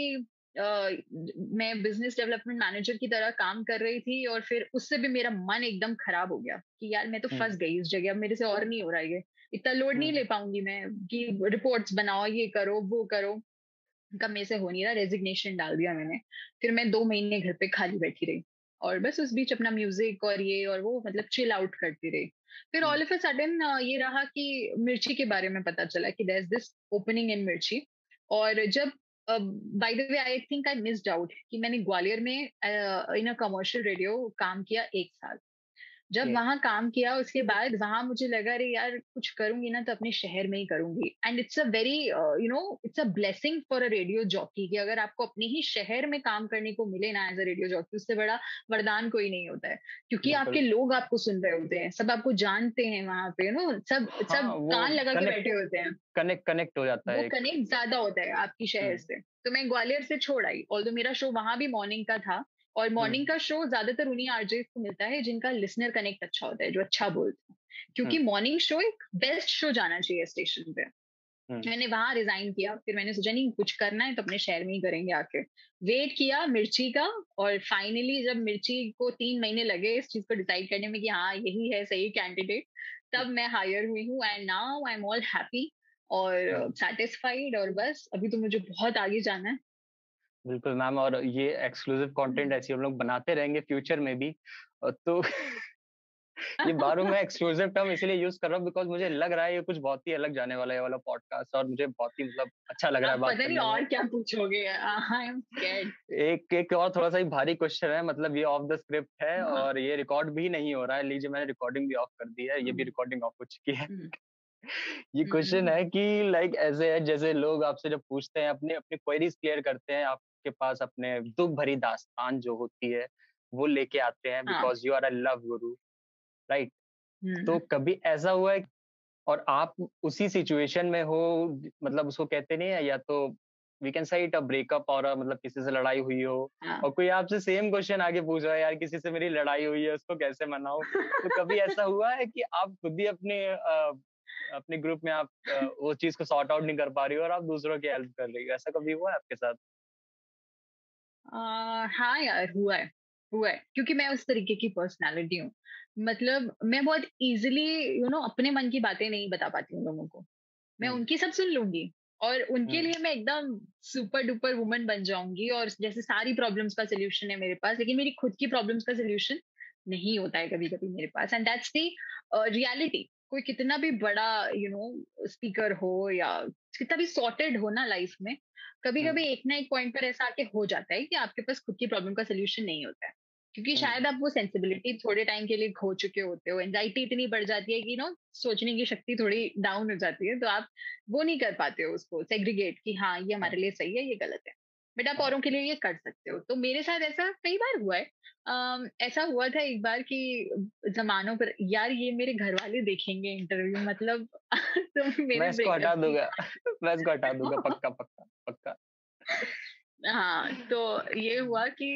मैं बिजनेस डेवलपमेंट मैनेजर की तरह काम कर रही थी, और फिर उससे भी मेरा मन एकदम खराब हो गया कि यार मैं तो हुँ, फंस गई इस जगह, अब मेरे से और नहीं हो रहा है ये, इतना लोड नहीं हुँ, ले पाऊंगी मैं कि रिपोर्ट्स बनाओ, ये करो वो करो। कब मेरे से हो नहीं रहा, रेजिग्नेशन डाल दिया मैंने। फिर मैं दो महीने घर पे खाली बैठी रही, और बस उस बीच अपना म्यूजिक और ये और वो मतलब चिल आउट करती रही। फिर हुँ, ऑल ऑफ अ सडन ये रहा कि मिर्ची के बारे में पता चला कि there is this opening in Mirchi. और जब by the way I think I missed out कि मैंने ग्वालियर में इन अ कमर्शियल रेडियो काम किया एक साल। जब ओके, वहाँ काम किया उसके बाद वहाँ मुझे लगा अरे यार कुछ करूंगी ना तो अपने शहर में ही करूंगी। And it's a very you know it's a blessing for a radio jockey कि अगर आपको अपने ही शहर में काम करने को मिले ना एज अ रेडियो जॉकी, उससे बड़ा वरदान कोई नहीं होता है। क्योंकि बिल्कुल। आपके लोग आपको सुन रहे होते हैं, सब आपको जानते हैं वहां पे नो, सब हाँ, सब वो कान लगा के कनेक्ट बैठे होते हैं। कनेक्ट कनेक्ट हो जाता वो है एक। कनेक्ट ज्यादा होता है आपकी शहर हुँ, से। तो मैं ग्वालियर से छोड़ आई, ऑल्दो मेरा शो वहां भी मॉर्निंग का था। और हुँ, मॉर्निंग का शो ज्यादातर उन्हीं आरजे को मिलता है जिनका लिसनर कनेक्ट अच्छा होता है, जो अच्छा बोलते हैं, हुँ, क्योंकि मॉर्निंग शो एक बेस्ट शो जाना चाहिए स्टेशन पे। हुँ, मैंने वहां रिजाइन किया, फिर मैंने सोचा नहीं कुछ करना है तो अपने शहर में ही करेंगे आके। वेट किया मिर्ची का, और फाइनली जब मिर्ची को तीन महीने लगे इस चीज को डिसाइड करने में कि हाँ यही है सही कैंडिडेट, हुँ, तब मैं हायर हुई हूँ। And now I am all happy हुँ। और सेटिस्फाइड, और बस अभी तो मुझे बहुत आगे जाना है। बिल्कुल मैम, और ये एक्सक्लूसिव कंटेंट ऐसे हम लोग बनाते रहेंगे फ्यूचर में भी। अ, तो ये बारों मैं एक्सक्लूसिव टर्म इसीलिए यूज़ कर रहा हूँ बिकॉज़ मुझे लग रहा है ये कुछ बहुत ही अलग जाने वाला है ये वाला पॉडकास्ट, और मुझे बहुत ही मतलब अच्छा लग रहा है अब बात पता नहीं करने में। और क्या पूछोगे, आई एम स्कैर्ड। एक एक और थोड़ा-सा ही भारी क्वेश्चन है, मतलब ये ऑफ द स्क्रिप्ट है और ये रिकॉर्ड भी नहीं हो रहा है। लीजिए मैंने रिकॉर्डिंग भी ऑफ कर दी है, ये भी रिकॉर्डिंग ऑफ हो चुकी है। ये क्वेश्चन है कि लाइक ऐसे है जैसे लोग आपसे जब पूछते हैं अपने अपने क्वेरीज क्लियर करते हैं आपके पास, अपने दुख भरी दास्तान जो होती है वो लेके आते हैं हाँ। Because you are a love guru, right? तो हम्म। कभी ऐसा हुआ है और आप उसी सिचुएशन में हो, मतलब उसको कहते नहीं है या तो we can say it a breakup, और अ, मतलब किसी से लड़ाई हुई हो हाँ। और कोई आपसे सेम क्वेश्चन आगे पूछ रहा है यार किसी से मेरी लड़ाई हुई है उसको कैसे मनाऊं। तो कभी ऐसा हुआ है कि आप खुद ही अपने अ, अपने ग्रुप में आप अ, वो चीज को सॉर्ट आउट नहीं कर पा रही हो और आप दूसरों की हेल्प कर रही हो, ऐसा कभी हुआ है आपके साथ? आ, हाँ यार, हुआ है। हुआ है क्योंकि मैं उस तरीके की पर्सनालिटी हूँ। मतलब मैं बहुत इजीली यू नो अपने मन की बातें नहीं बता पाती हूँ लोगों को। मैं हम्म, उनकी सब सुन लूंगी, और उनके हम्म, लिए मैं एकदम सुपर डुपर वुमन बन जाऊंगी, और जैसे सारी प्रॉब्लम्स का सोल्यूशन है मेरे पास, लेकिन मेरी खुद की प्रॉब्लम्स का सोल्यूशन नहीं होता है कभी कभी मेरे पास। And that's the reality. कोई कितना भी बड़ा यू नो स्पीकर हो या कितना भी सॉर्टेड हो ना लाइफ में, कभी हम्म, कभी एक ना एक पॉइंट पर ऐसा आके हो जाता है कि आपके पास खुद की प्रॉब्लम का सोल्यूशन नहीं होता है। क्योंकि हम्म, शायद आप वो सेंसिबिलिटी थोड़े टाइम के लिए खो चुके होते हो, एंजाइटी इतनी बढ़ जाती है कि नो सोचने की शक्ति थोड़ी डाउन हो जाती है, तो आप वो नहीं कर पाते हो उसको सेग्रीगेट कि हाँ ये हाँ, हमारे लिए सही है ये गलत है। बट आप हाँ, औरों के लिए ये कर सकते हो। तो मेरे साथ ऐसा कई बार हुआ है। अम, ऐसा हुआ था एक बार कि जमानों पर यार ये मेरे घर वाले देखेंगे इंटरव्यू, मतलब तुम मैं मेरे इसको ब्रेकअप हटा की दूंगा। मैं इसको हटा दूंगा कहानी। पक्का पक्का पक्का। हाँ, तो ये हुआ कि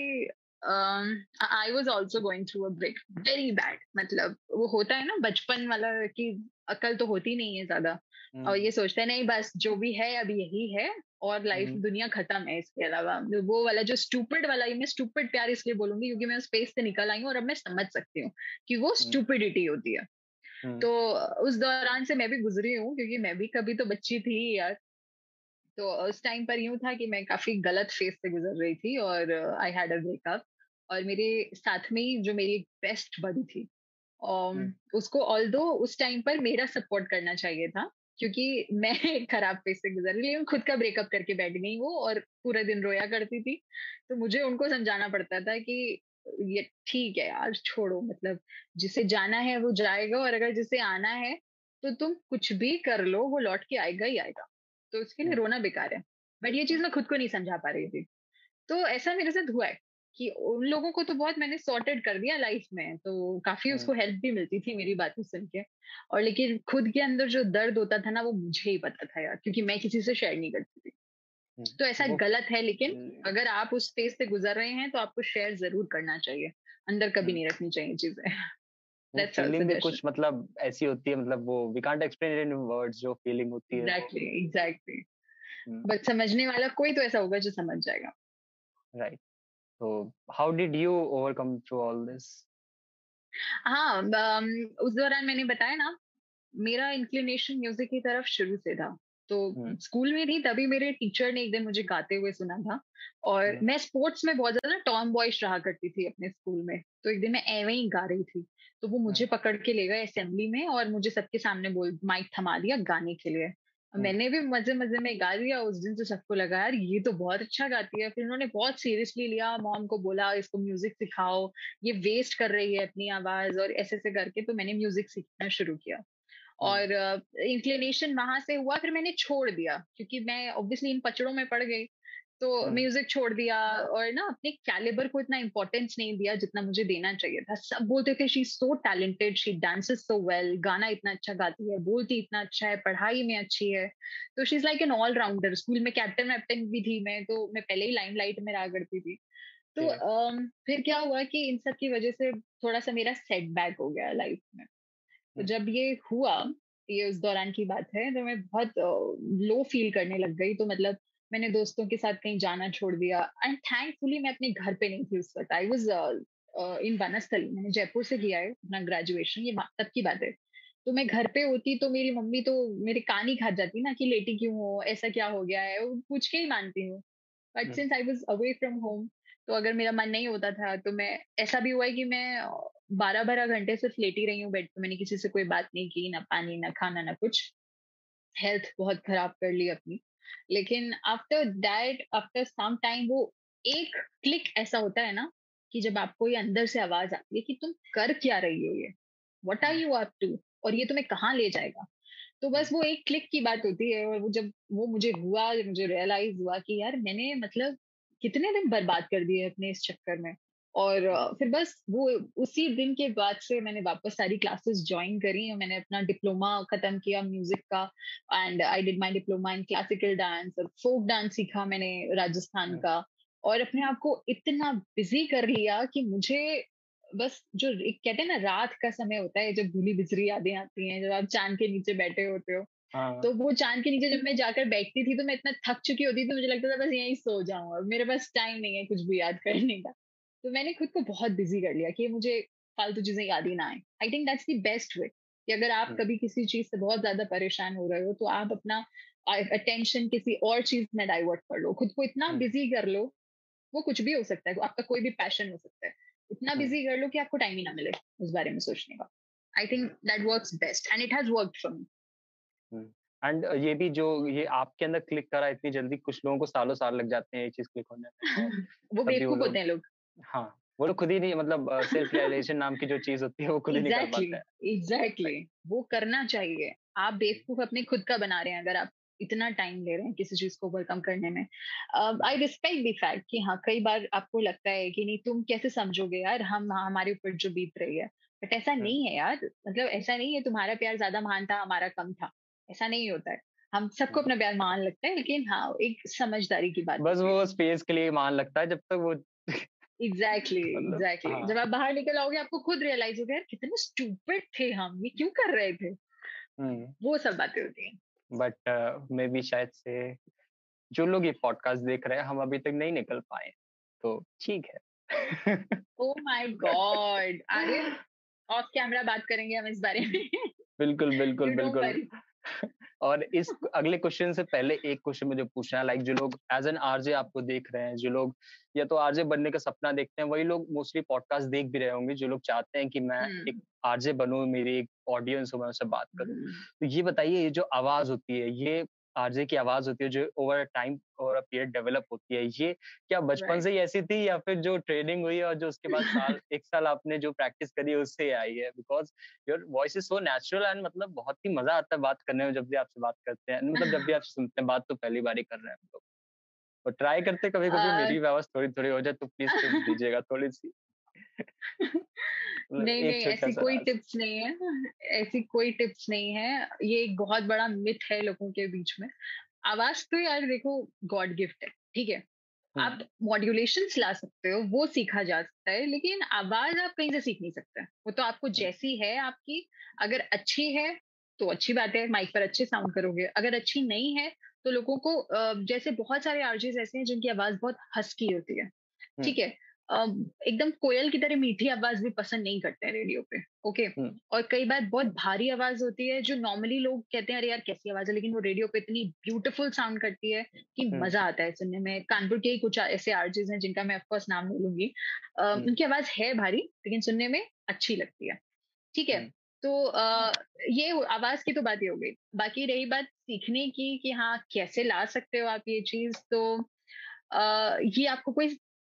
I was also going through a break very bad. मतलब वो होता है ना बचपन वाला कि अकल तो होती नहीं है ज्यादा, और हम्म, ये सोचते हैं नहीं बस जो भी है अब यही है, और लाइफ हम्म, दुनिया खत्म है इसके अलावा। तो वो वाला जो स्टूपिड वाला, ये मैं स्टूपिड प्यार इसलिए बोलूंगी क्योंकि मैं उस फेज से निकल आई हूँ और अब मैं समझ सकती हूँ कि वो हम्म, स्टूपिडिटी होती है। हम्म, तो उस दौरान से मैं भी गुजरी हूँ, क्योंकि मैं भी कभी तो बच्ची थी यार। तो उस टाइम पर यूं था कि मैं काफी गलत फेज से गुजर रही थी, और आई हैड अ ब्रेकअप। और मेरे साथ में ही जो मेरी बेस्ट बडी थी, हम्म, um, उसको ऑल्दो उस टाइम पर मेरा सपोर्ट करना चाहिए था, क्योंकि मैं एक खराब फेज से गुजर रही, लेकिन खुद का ब्रेकअप करके बैठ गई वो, और पूरे दिन रोया करती थी। तो मुझे उनको समझाना पड़ता था कि ये ठीक है यार छोड़ो, मतलब जिसे जाना है वो जाएगा, और अगर जिसे आना है तो तुम कुछ भी कर लो वो लौट के आएगा ही आएगा। तो उसके लिए हम्म, रोना बेकार है। बट ये चीज हम्म, मैं खुद को नहीं समझा पा रही थी। तो ऐसा मेरे साथ हुआ है कि उन लोगों को तो बहुत मैंने सॉर्टेड कर दिया लाइफ में, तो काफी हम्म, उसको हेल्प भी मिलती थी मेरी बातें सुन के। और लेकिन खुद के अंदर जो दर्द होता था ना वो मुझे ही पता था यार, क्योंकि मैं किसी से शेयर नहीं करती थी। तो ऐसा हम्म, वो गलत है, लेकिन अगर आप उस स्पेस से गुजर रहे हैं तो आपको शेयर जरूर करना चाहिए। अंदर कभी हम्म, नहीं रखनी चाहिए चीजें। वो दैट्स आवर फीलिंग भी सजेशन। कुछ मतलब ऐसी होती है, मतलब वो we can't explain it in words, जो फीलिंग होती है वो। Exactly exactly. हम्म, बट समझने वाला कोई तो ऐसा होगा जो समझ जाएगा। राइट। तो how did you overcome through all this? हाँ, अम, उस दौरान मैंने बताया ना, मेरा इंक्लिनेशन म्यूजिक की तरफ शुरू से था। तो हम्म। स्कूल में थी तभी मेरे टीचर ने एक दिन मुझे गाते हुए सुना था। और हम्म। मैं स्पोर्ट्स में बहुत ज्यादा टॉम बॉयश रहा करती थी अपने स्कूल में। तो एक दिन मैं एवे ही गा रही थी, तो वो मुझे हम्म। पकड़ के ले गए असेंबली में और मुझे सबके सामने बोल माइक थमा दिया गाने के लिए। हम्म। मैंने भी मजे मजे में गा दिया। उस दिन से सबको लगा यार ये तो बहुत अच्छा गाती है। फिर उन्होंने बहुत सीरियसली लिया, मॉम को बोला इसको म्यूजिक सिखाओ, ये वेस्ट कर रही है अपनी आवाज, और ऐसे ऐसे करके तो मैंने म्यूजिक सीखना शुरू किया। हम्म। और इंक्लिनेशन वहां से हुआ, फिर मैंने छोड़ दिया क्योंकि मैं ऑब्वियसली इन पचड़ों में पड़ गई। तो हम्म। म्यूजिक छोड़ दिया और ना अपने कैलिबर को इतना इंपॉर्टेंस नहीं दिया जितना मुझे देना चाहिए था। सब बोलते थे she is so talented, she dances so well, गाना इतना अच्छा गाती है, बोलती इतना अच्छा है, पढ़ाई में अच्छी है। तो she is like an all rounder. School में कैप्टन वैप्टन भी थी मैं, तो मैं पहले ही लाइमलाइट में रहा करती थी। तो Okay. अम, फिर क्या हुआ कि इन सब की वजह से थोड़ा सा मेरा सेटबैक हो गया लाइफ में। तो हम्म। जब ये हुआ, ये उस दौरान की बात है, तो मैं बहुत लो फील करने लग गई। तो मतलब मैंने दोस्तों के साथ कहीं जाना छोड़ दिया। एंड थैंकफुली मैं अपने घर पे नहीं थी उस वक्त। I was in Banasthali. मैंने जयपुर से किया है अपना ग्रेजुएशन, ये बा- तब की बात है। तो मैं घर पे होती तो मेरी मम्मी तो मेरे कान ही खा जाती ना कि लेटी क्यों हो, ऐसा क्या हो गया है, वो पूछ के ही मानती हूँ। But hmm. Since I was away from home, तो अगर मेरा मन नहीं होता था तो मैं, ऐसा भी हुआ है कि मैं बारह बारह घंटे सिर्फ लेटी रही हूँ बेड पे। मैंने किसी से कोई बात नहीं की, ना पानी ना खाना ना कुछ। हेल्थ बहुत खराब कर ली अपनी। लेकिन after that, after some time, वो एक क्लिक ऐसा होता है ना कि जब आपको ये अंदर से आवाज आती है कि तुम कर क्या रही हो, ये what are hmm. You up to, और ये तुम्हें कहाँ ले जाएगा। तो हम्म। बस वो एक क्लिक की बात होती है। और वो जब वो मुझे हुआ, जब मुझे रियलाइज हुआ कि यार मैंने मतलब कितने दिन बर्बाद कर दिए अपने इस चक्कर में। और हम्म। अ, फिर बस वो उसी दिन के बाद से मैंने वापस सारी क्लासेस ज्वाइन करी और मैंने अपना डिप्लोमा खत्म किया म्यूजिक का। And I did my diploma in classical dance, और फोक डांस सीखा मैंने राजस्थान हम्म। का। और अपने आप को इतना बिजी कर लिया कि मुझे बस, जो एक कहते हैं ना रात का समय होता है जब भूली बिजरी यादें आती हैं, जब आप चांद के नीचे बैठे होते हो, हाँ। तो वो चांद के नीचे जब मैं जाकर बैठती थी तो मैं इतना थक चुकी होती थी, तो मुझे लगता था बस यहीं सो जाऊं, अब मेरे पास टाइम नहीं है कुछ भी याद करने का। तो मैंने खुद को बहुत बिजी कर लिया कि मुझे फालतू चीजें याद ही ना आए। I think that's the best way, कि अगर आप हम्म। कभी किसी चीज से बहुत ज्यादा परेशान हो रहे हो तो आप अपना अटेंशन किसी और चीज में डाइवर्ट कर लो, खुद को इतना हम्म। बिजी कर लो। वो कुछ भी हो सकता है, आपका कोई भी पैशन हो सकता है। इतना हम्म। बिजी कर लो कि आपको टाइम ही ना मिले उस बारे में सोचने का। I think that works best and it has worked for me. And ये भी जो ये आपके अंदर क्लिक करा इतनी जल्दी, कुछ लोगों को सालों साल लग जाते हैं ये चीज क्लिक होने में, और वो तभी वो बेवकूफ लोग, होते हैं लोग। हाँ, वो लोग खुद ही नहीं, मतलब सेल्फ रियलाइजेशन नाम की जो चीज होती है वो खुद ही नहीं कर एग्जैक्टली, पाते हैं। एग्जैक्टली। राइट। वो करना चाहिए। आप बेवकूफ अपने खुद का बना रहे हैं अगर आप इतना टाइम ले रहे हैं किसी चीज को ओवरकम करने में। आई रिस्पेक्ट द फैक्ट कि हाँ, कई बार आपको लगता है कि नहीं तुम कैसे समझोगे यार, हम हमारे ऊपर जो बीत रही है। बट ऐसा नहीं है यार, मतलब ऐसा नहीं है तुम्हारा प्यार ज्यादा महान था हमारा कम था। ऐसा नहीं होता है। हम सबको अपना प्यार महान लगता है, लेकिन हाँ, एक समझदारी की बात बस होती है। वो स्पेस के लिए मान लगता है जब तक वो एग्जैक्टली, मतलब एग्जैक्टली। हाँ। जब आप बाहर निकल आओगे आपको खुद रियलाइज होगा यार कितने स्टूपिड थे हम, ये क्यों कर रहे थे। हम्म। वो सब बातें होती हैं। बट मे बी शायद से जो लोग ये पॉडकास्ट देख रहे हैं हम अभी तक नहीं निकल पाए, तो ठीक है। Oh my God Aryan, off camera बात करेंगे हम इस बारे में। बिल्कुल बिल्कुल यू डोंट बिल्कुल। वरी। और इस अगले क्वेश्चन से पहले एक क्वेश्चन मुझे पूछना है, लाइक जो लोग एज एन आरजे आपको देख रहे हैं, जो लोग या तो आरजे बनने का सपना देखते हैं, वही लोग मोस्टली पॉडकास्ट देख भी रहे होंगे, जो लोग चाहते हैं कि मैं एक हम्म। आरजे बनूं, मेरी एक ऑडियंस हो, मैं उससे बात करूं। हम्म। तो ये बताइए, ये जो आवाज होती है, ये आरजे की आवाज होती है जो ओवर टाइम और पीरियड डेवलप होती है, ये क्या बचपन राइट। से ही ऐसी थी या फिर जो ट्रेनिंग हुई और जो उसके बाद साल एक साल आपने जो प्रैक्टिस करी है उससे आई है? Because your voice is so natural and मतलब बहुत ही मजा आता है बात करने में, जब भी आपसे बात करते हैं, मतलब जब भी आपसे सुनते हैं, बात तो पहली बार ही कर रहे हैं हम लोग, और ट्राई करते कभी कभी मेरी भी आवाज थोड़ी थोड़ी हो जाए तो प्लीज टिप्स दीजिएगा थोड़ी सी। मतलब नहीं एक नहीं, छोटा ऐसी सा कोई राज। टिप्स नहीं है। ऐसी कोई टिप्स नहीं है। ये एक बहुत बड़ा मिथ है लोगों के बीच में। आवाज तो यार देखो, गॉड गिफ्ट है, ठीक है। आप हम्म। मॉड्यूलेशंस ला सकते हो, वो सीखा जा सकता है, लेकिन आवाज आप कहीं से सीख नहीं सकते। वो तो आपको हम्म। जैसी है आपकी, अगर अच्छी है तो अच्छी बात है, माइक पर अच्छे साउंड करोगे। अगर अच्छी नहीं है तो लोगों को अ, जैसे बहुत सारे आरजेस ऐसे हैं जिनकी आवाज बहुत हस्की होती है, ठीक है। अ, एकदम कोयल की तरह मीठी आवाज भी पसंद नहीं करते हैं रेडियो पे। ओके। हुँ, और कई बार बहुत भारी आवाज होती है जो नॉर्मली लोग कहते हैं अरे यार कैसी आवाज है, लेकिन वो रेडियो पे इतनी ब्यूटीफुल साउंड करती है कि हुँ, मजा आता है सुनने में। कानपुर के ही कुछ ऐसे आरजेस हैं जिनका मैं ऑफकोर्स नाम नहीं लूंगी। अ, हुँ, उनकी आवाज है भारी लेकिन सुनने में अच्छी लगती है। ठीक है। हुँ, तो अ, ये आवाज की तो बात ही हो गई। बाकी रही बात सीखने की कि हाँ कैसे ला सकते हो आप ये चीज, तो अ, ये आपको कोई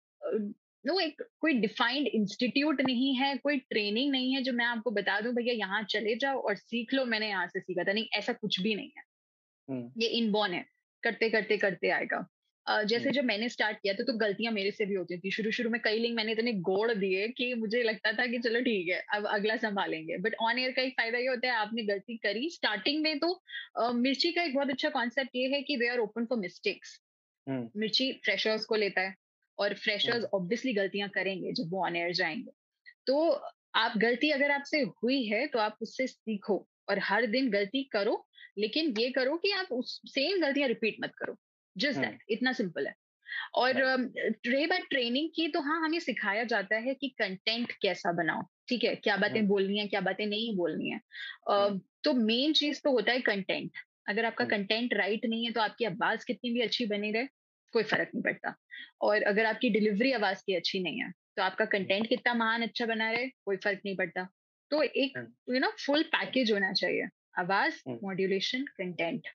नो एक कोई डिफाइंड इंस्टीट्यूट नहीं है, कोई ट्रेनिंग नहीं है जो मैं आपको बता दूं भैया यहाँ चले जाओ और सीख लो, मैंने यहाँ से सीखा था। नहीं, ऐसा कुछ भी नहीं है। हुँ, ये इनबॉर्न है, करते करते करते आएगा। अ, जैसे हुँ, जब मैंने स्टार्ट किया था तो गलतियां मेरे से भी होती थी। शुरू शुरू में कई लिंक मैंने इतने गोड़ दिए कि मुझे लगता था कि चलो ठीक है अब अगला संभालेंगे, बट ऑन एयर का एक फायदा ये होता है आपने गलती करी स्टार्टिंग में तो अ, मिर्ची का एक बहुत अच्छा कॉन्सेप्ट ये है कि they are open for mistakes. हुँ, मिर्ची फ्रेशर्स को लेता है और हुँ, फ्रेशर्स ऑब्वियसली गलतियां करेंगे जब वो ऑन एयर जाएंगे। तो आप गलती अगर आपसे हुई है तो आप उससे सीखो और हर दिन गलती करो, लेकिन ये करो कि आप उस सेम गलतियां रिपीट मत करो। जस्ट हुँ, दैट, इतना सिंपल है। और राइट, अम, रही बात ट्रेनिंग की, तो हाँ हमें सिखाया जाता है कि कंटेंट कैसा बनाओ। ठीक है, क्या हुँ, बातें बोलनी है क्या बातें नहीं बोलनी है। हुँ, अ, तो मेन चीज तो होता है कंटेंट। अगर आपका हुँ, कंटेंट राइट नहीं है तो आपकी आवाज कितनी भी अच्छी बनी रहे कोई फर्क नहीं पड़ता। और अगर आपकी डिलीवरी आवाज की अच्छी नहीं है तो आपका हुँ, कंटेंट कितना महान अच्छा बना रहे कोई फर्क नहीं पड़ता। तो एक हुँ, यू नो फुल पैकेज होना चाहिए। आवाज, हुँ, मॉड्यूलेशन, कंटेंट।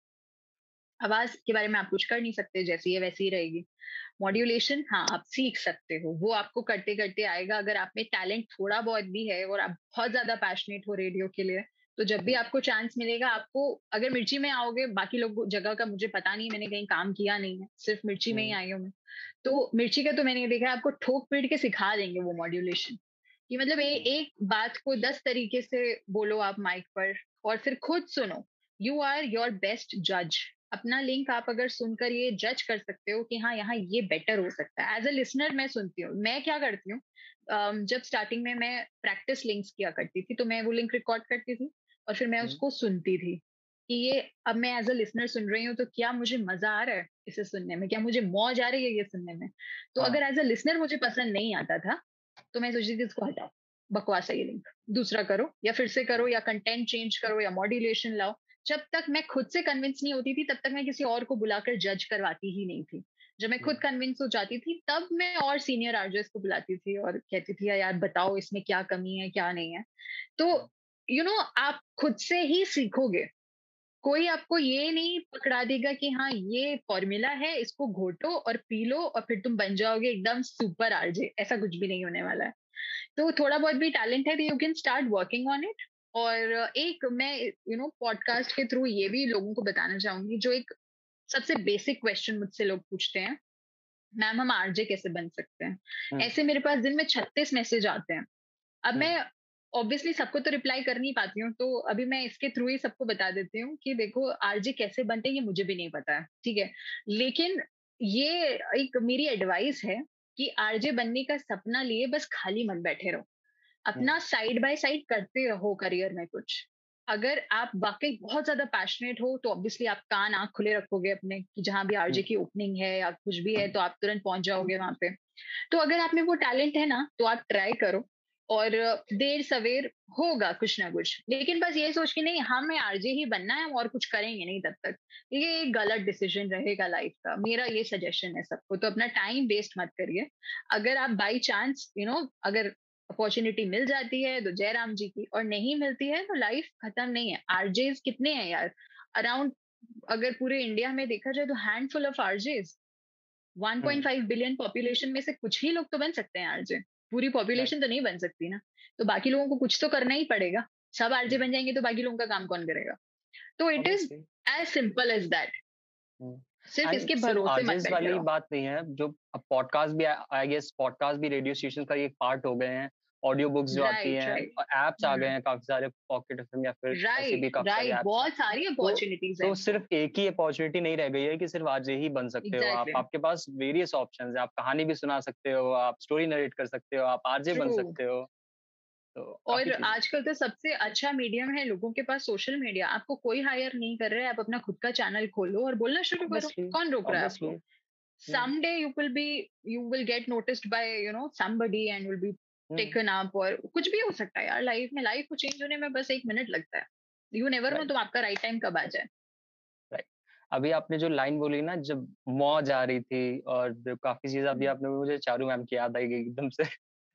आवाज के बारे में आप कुछ कर नहीं सकते, जैसी है वैसी ही रहेगी। मॉड्यूलेशन हाँ आप सीख सकते हो, वो आपको करते करते आएगा। अगर आप में टैलेंट थोड़ा बहुत भी है और आप बहुत ज्यादा पैशनेट हो रेडियो के लिए, तो जब भी हुँ, आपको चांस मिलेगा आपको, अगर मिर्ची में आओगे, बाकी लोग जगह का मुझे पता नहीं, मैंने कहीं काम किया नहीं है, सिर्फ मिर्ची में ही हुँ, आई हूँ मैं। तो मिर्ची का तो मैंने ये देखा है, आपको ठोक पीट के सिखा देंगे वो मॉड्यूलेशन। कि मतलब ए, हुँ, एक बात को दस तरीके से बोलो आप माइक पर और फिर खुद सुनो। यू आर योर बेस्ट जज। अपना लिंक आप अगर सुनकर ये जज कर सकते हो कि हाँ यहाँ ये बेटर हो सकता है। एज अ लिसनर मैं सुनती हूँ, मैं क्या करती हूँ, अम, जब स्टार्टिंग में मैं प्रैक्टिस लिंक्स किया करती थी तो मैं वो लिंक रिकॉर्ड करती थी और फिर मैं हुँ, उसको सुनती थी कि ये अब मैं एज अ लिसनर सुन रही हूँ तो क्या मुझे मजा आ रहा है इसे सुनने में, क्या मुझे मौज आ रही है ये सुनने में। तो हाँ, अगर एज अ लिसनर मुझे पसंद नहीं आता था तो मैं सोचती थी इसको हटाओ, बकवास है ये लिंक, दूसरा करो या फिर से करो या कंटेंट चेंज करो या मॉड्यूलेशन लाओ। जब तक मैं खुद से कन्विंस नहीं होती थी तब तक मैं किसी और को बुलाकर जज करवाती ही नहीं थी। जब मैं हुँ, खुद कन्विंस हो जाती थी तब मैं और सीनियर आरजेस को बुलाती थी और कहती थी यार बताओ इसमें क्या कमी है क्या नहीं है। तो हुँ, यू you नो know, आप खुद से ही सीखोगे। कोई आपको ये नहीं पकड़ा देगा कि हाँ ये फॉर्मूला है इसको घोटो और पी लो और फिर तुम बन जाओगे एकदम सुपर आरजे, ऐसा कुछ भी नहीं होने वाला है। तो थोड़ा बहुत भी टैलेंट है तो you can start working on it. और एक मैं यू नो पॉडकास्ट के थ्रू ये भी लोगों को बताना चाहूंगी, जो एक सबसे बेसिक क्वेश्चन मुझसे लोग पूछते हैं, मैम हम आरजे कैसे बन सकते हैं। हुँ, ऐसे मेरे पास दिन में छत्तीस मैसेज आते हैं। अब हुँ, मैं ऑब्वियसली सबको तो रिप्लाई कर नहीं पाती हूँ, तो अभी मैं इसके थ्रू ही सबको बता देती हूँ कि देखो आरजे कैसे बनते हैं ये मुझे भी नहीं पता है, ठीक है। लेकिन ये एक मेरी एडवाइस है कि आरजे बनने का सपना लिए बस खाली मत बैठे रहो, हुँ, अपना साइड बाय साइड करते रहो करियर में कुछ। अगर आप वाकई बहुत ज्यादा पैशनेट हो तो ऑब्वियसली आप कान आंख खुले रखोगे अपने कि जहां भी आरजे हुँ, की ओपनिंग है या कुछ भी है तो आप तुरंत पहुंच जाओगे वहां पे। तो अगर आप में वो टैलेंट है ना तो आप ट्राई करो और देर सवेर होगा कुछ ना कुछ। लेकिन बस ये सोच के नहीं हमें आरजे ही बनना है, हम और कुछ करेंगे नहीं तब तक, ये एक गलत डिसीजन रहेगा लाइफ का। मेरा ये सजेशन है सबको, तो अपना टाइम वेस्ट मत करिए। अगर आप बाई चांस यू नो अगर अपॉर्चुनिटी मिल जाती है तो जय राम जी की, और नहीं मिलती है तो लाइफ खत्म नहीं है। आरजेस कितने हैं यार अराउंड, अगर पूरे इंडिया में देखा जाए तो हैंडफुल ऑफ आरजेस। हुँ, one point five billion population में से कुछ ही लोग तो बन सकते हैं आरजे। पूरी राइट, पॉपुलेशन तो नहीं बन सकती ना। तो बाकी लोगों को कुछ तो करना ही पड़ेगा। सब आरजे हुँ, बन जाएंगे तो बाकी लोगों का काम कौन करेगा। तो it is obviously, as simple as that. हुँ, सिर्फ एंड इसके सिर्फ भरोसे मत आरजेस बैठे वाली रहो। बात नहीं है, जो अब पॉडकास्ट भी आई गेस पॉडकास्ट भी रेडियो स्टेशन का एक पार्ट हो गए हैं, ऑडियो बुक्स जो आती राइट हैं राइट। और ऐप्स आ गए हैं काफ़ी सारे पॉकेट एफएम या फिर ऐसे भी राइट काफ़ी सारे राइट, ऐप्स हैं। बहुत सारी तो अपॉर्चुनिटीज है। तो सिर्फ एक ही अपॉर्च्युनिटी नहीं रह गई है कि सिर्फ आरजे ही बन सकते हो आप, एग्जैक्टली। आपके पास वेरियस ऑप्शंस हैं, आप कहानी भी सुना सकते हो, आप स्टोरी नरेट कर सकते हो, आप आरजे बन ट्रू। सकते हो, तो काफ़ी और चीज़ें हैं। आजकल तो सबसे अच्छा मीडियम है लोगों के पास सोशल मीडिया। आपको कोई हायर नहीं कर रहा है, आप अपना खुद का चैनल खोलो और बोलना शुरू करो, ऑब्वियसली, कौन रोक रहा है ऑब्वियसली, आपको। someday you will be you will get noticed by you know somebody and will be taken up, और कुछ भी हो सकता है यार लाइफ में. लाइफ को चेंज होने में बस एक मिनट लगता है. यू नेवर नो राइट तो आपका राइट टाइम कब आ जाए. राइट अभी आपने जो लाइन बोली ना, जब मौज आ रही थी, और जो काफी चीज अभी आपने, मुझे चारू मैम की याद आई गई एकदम से.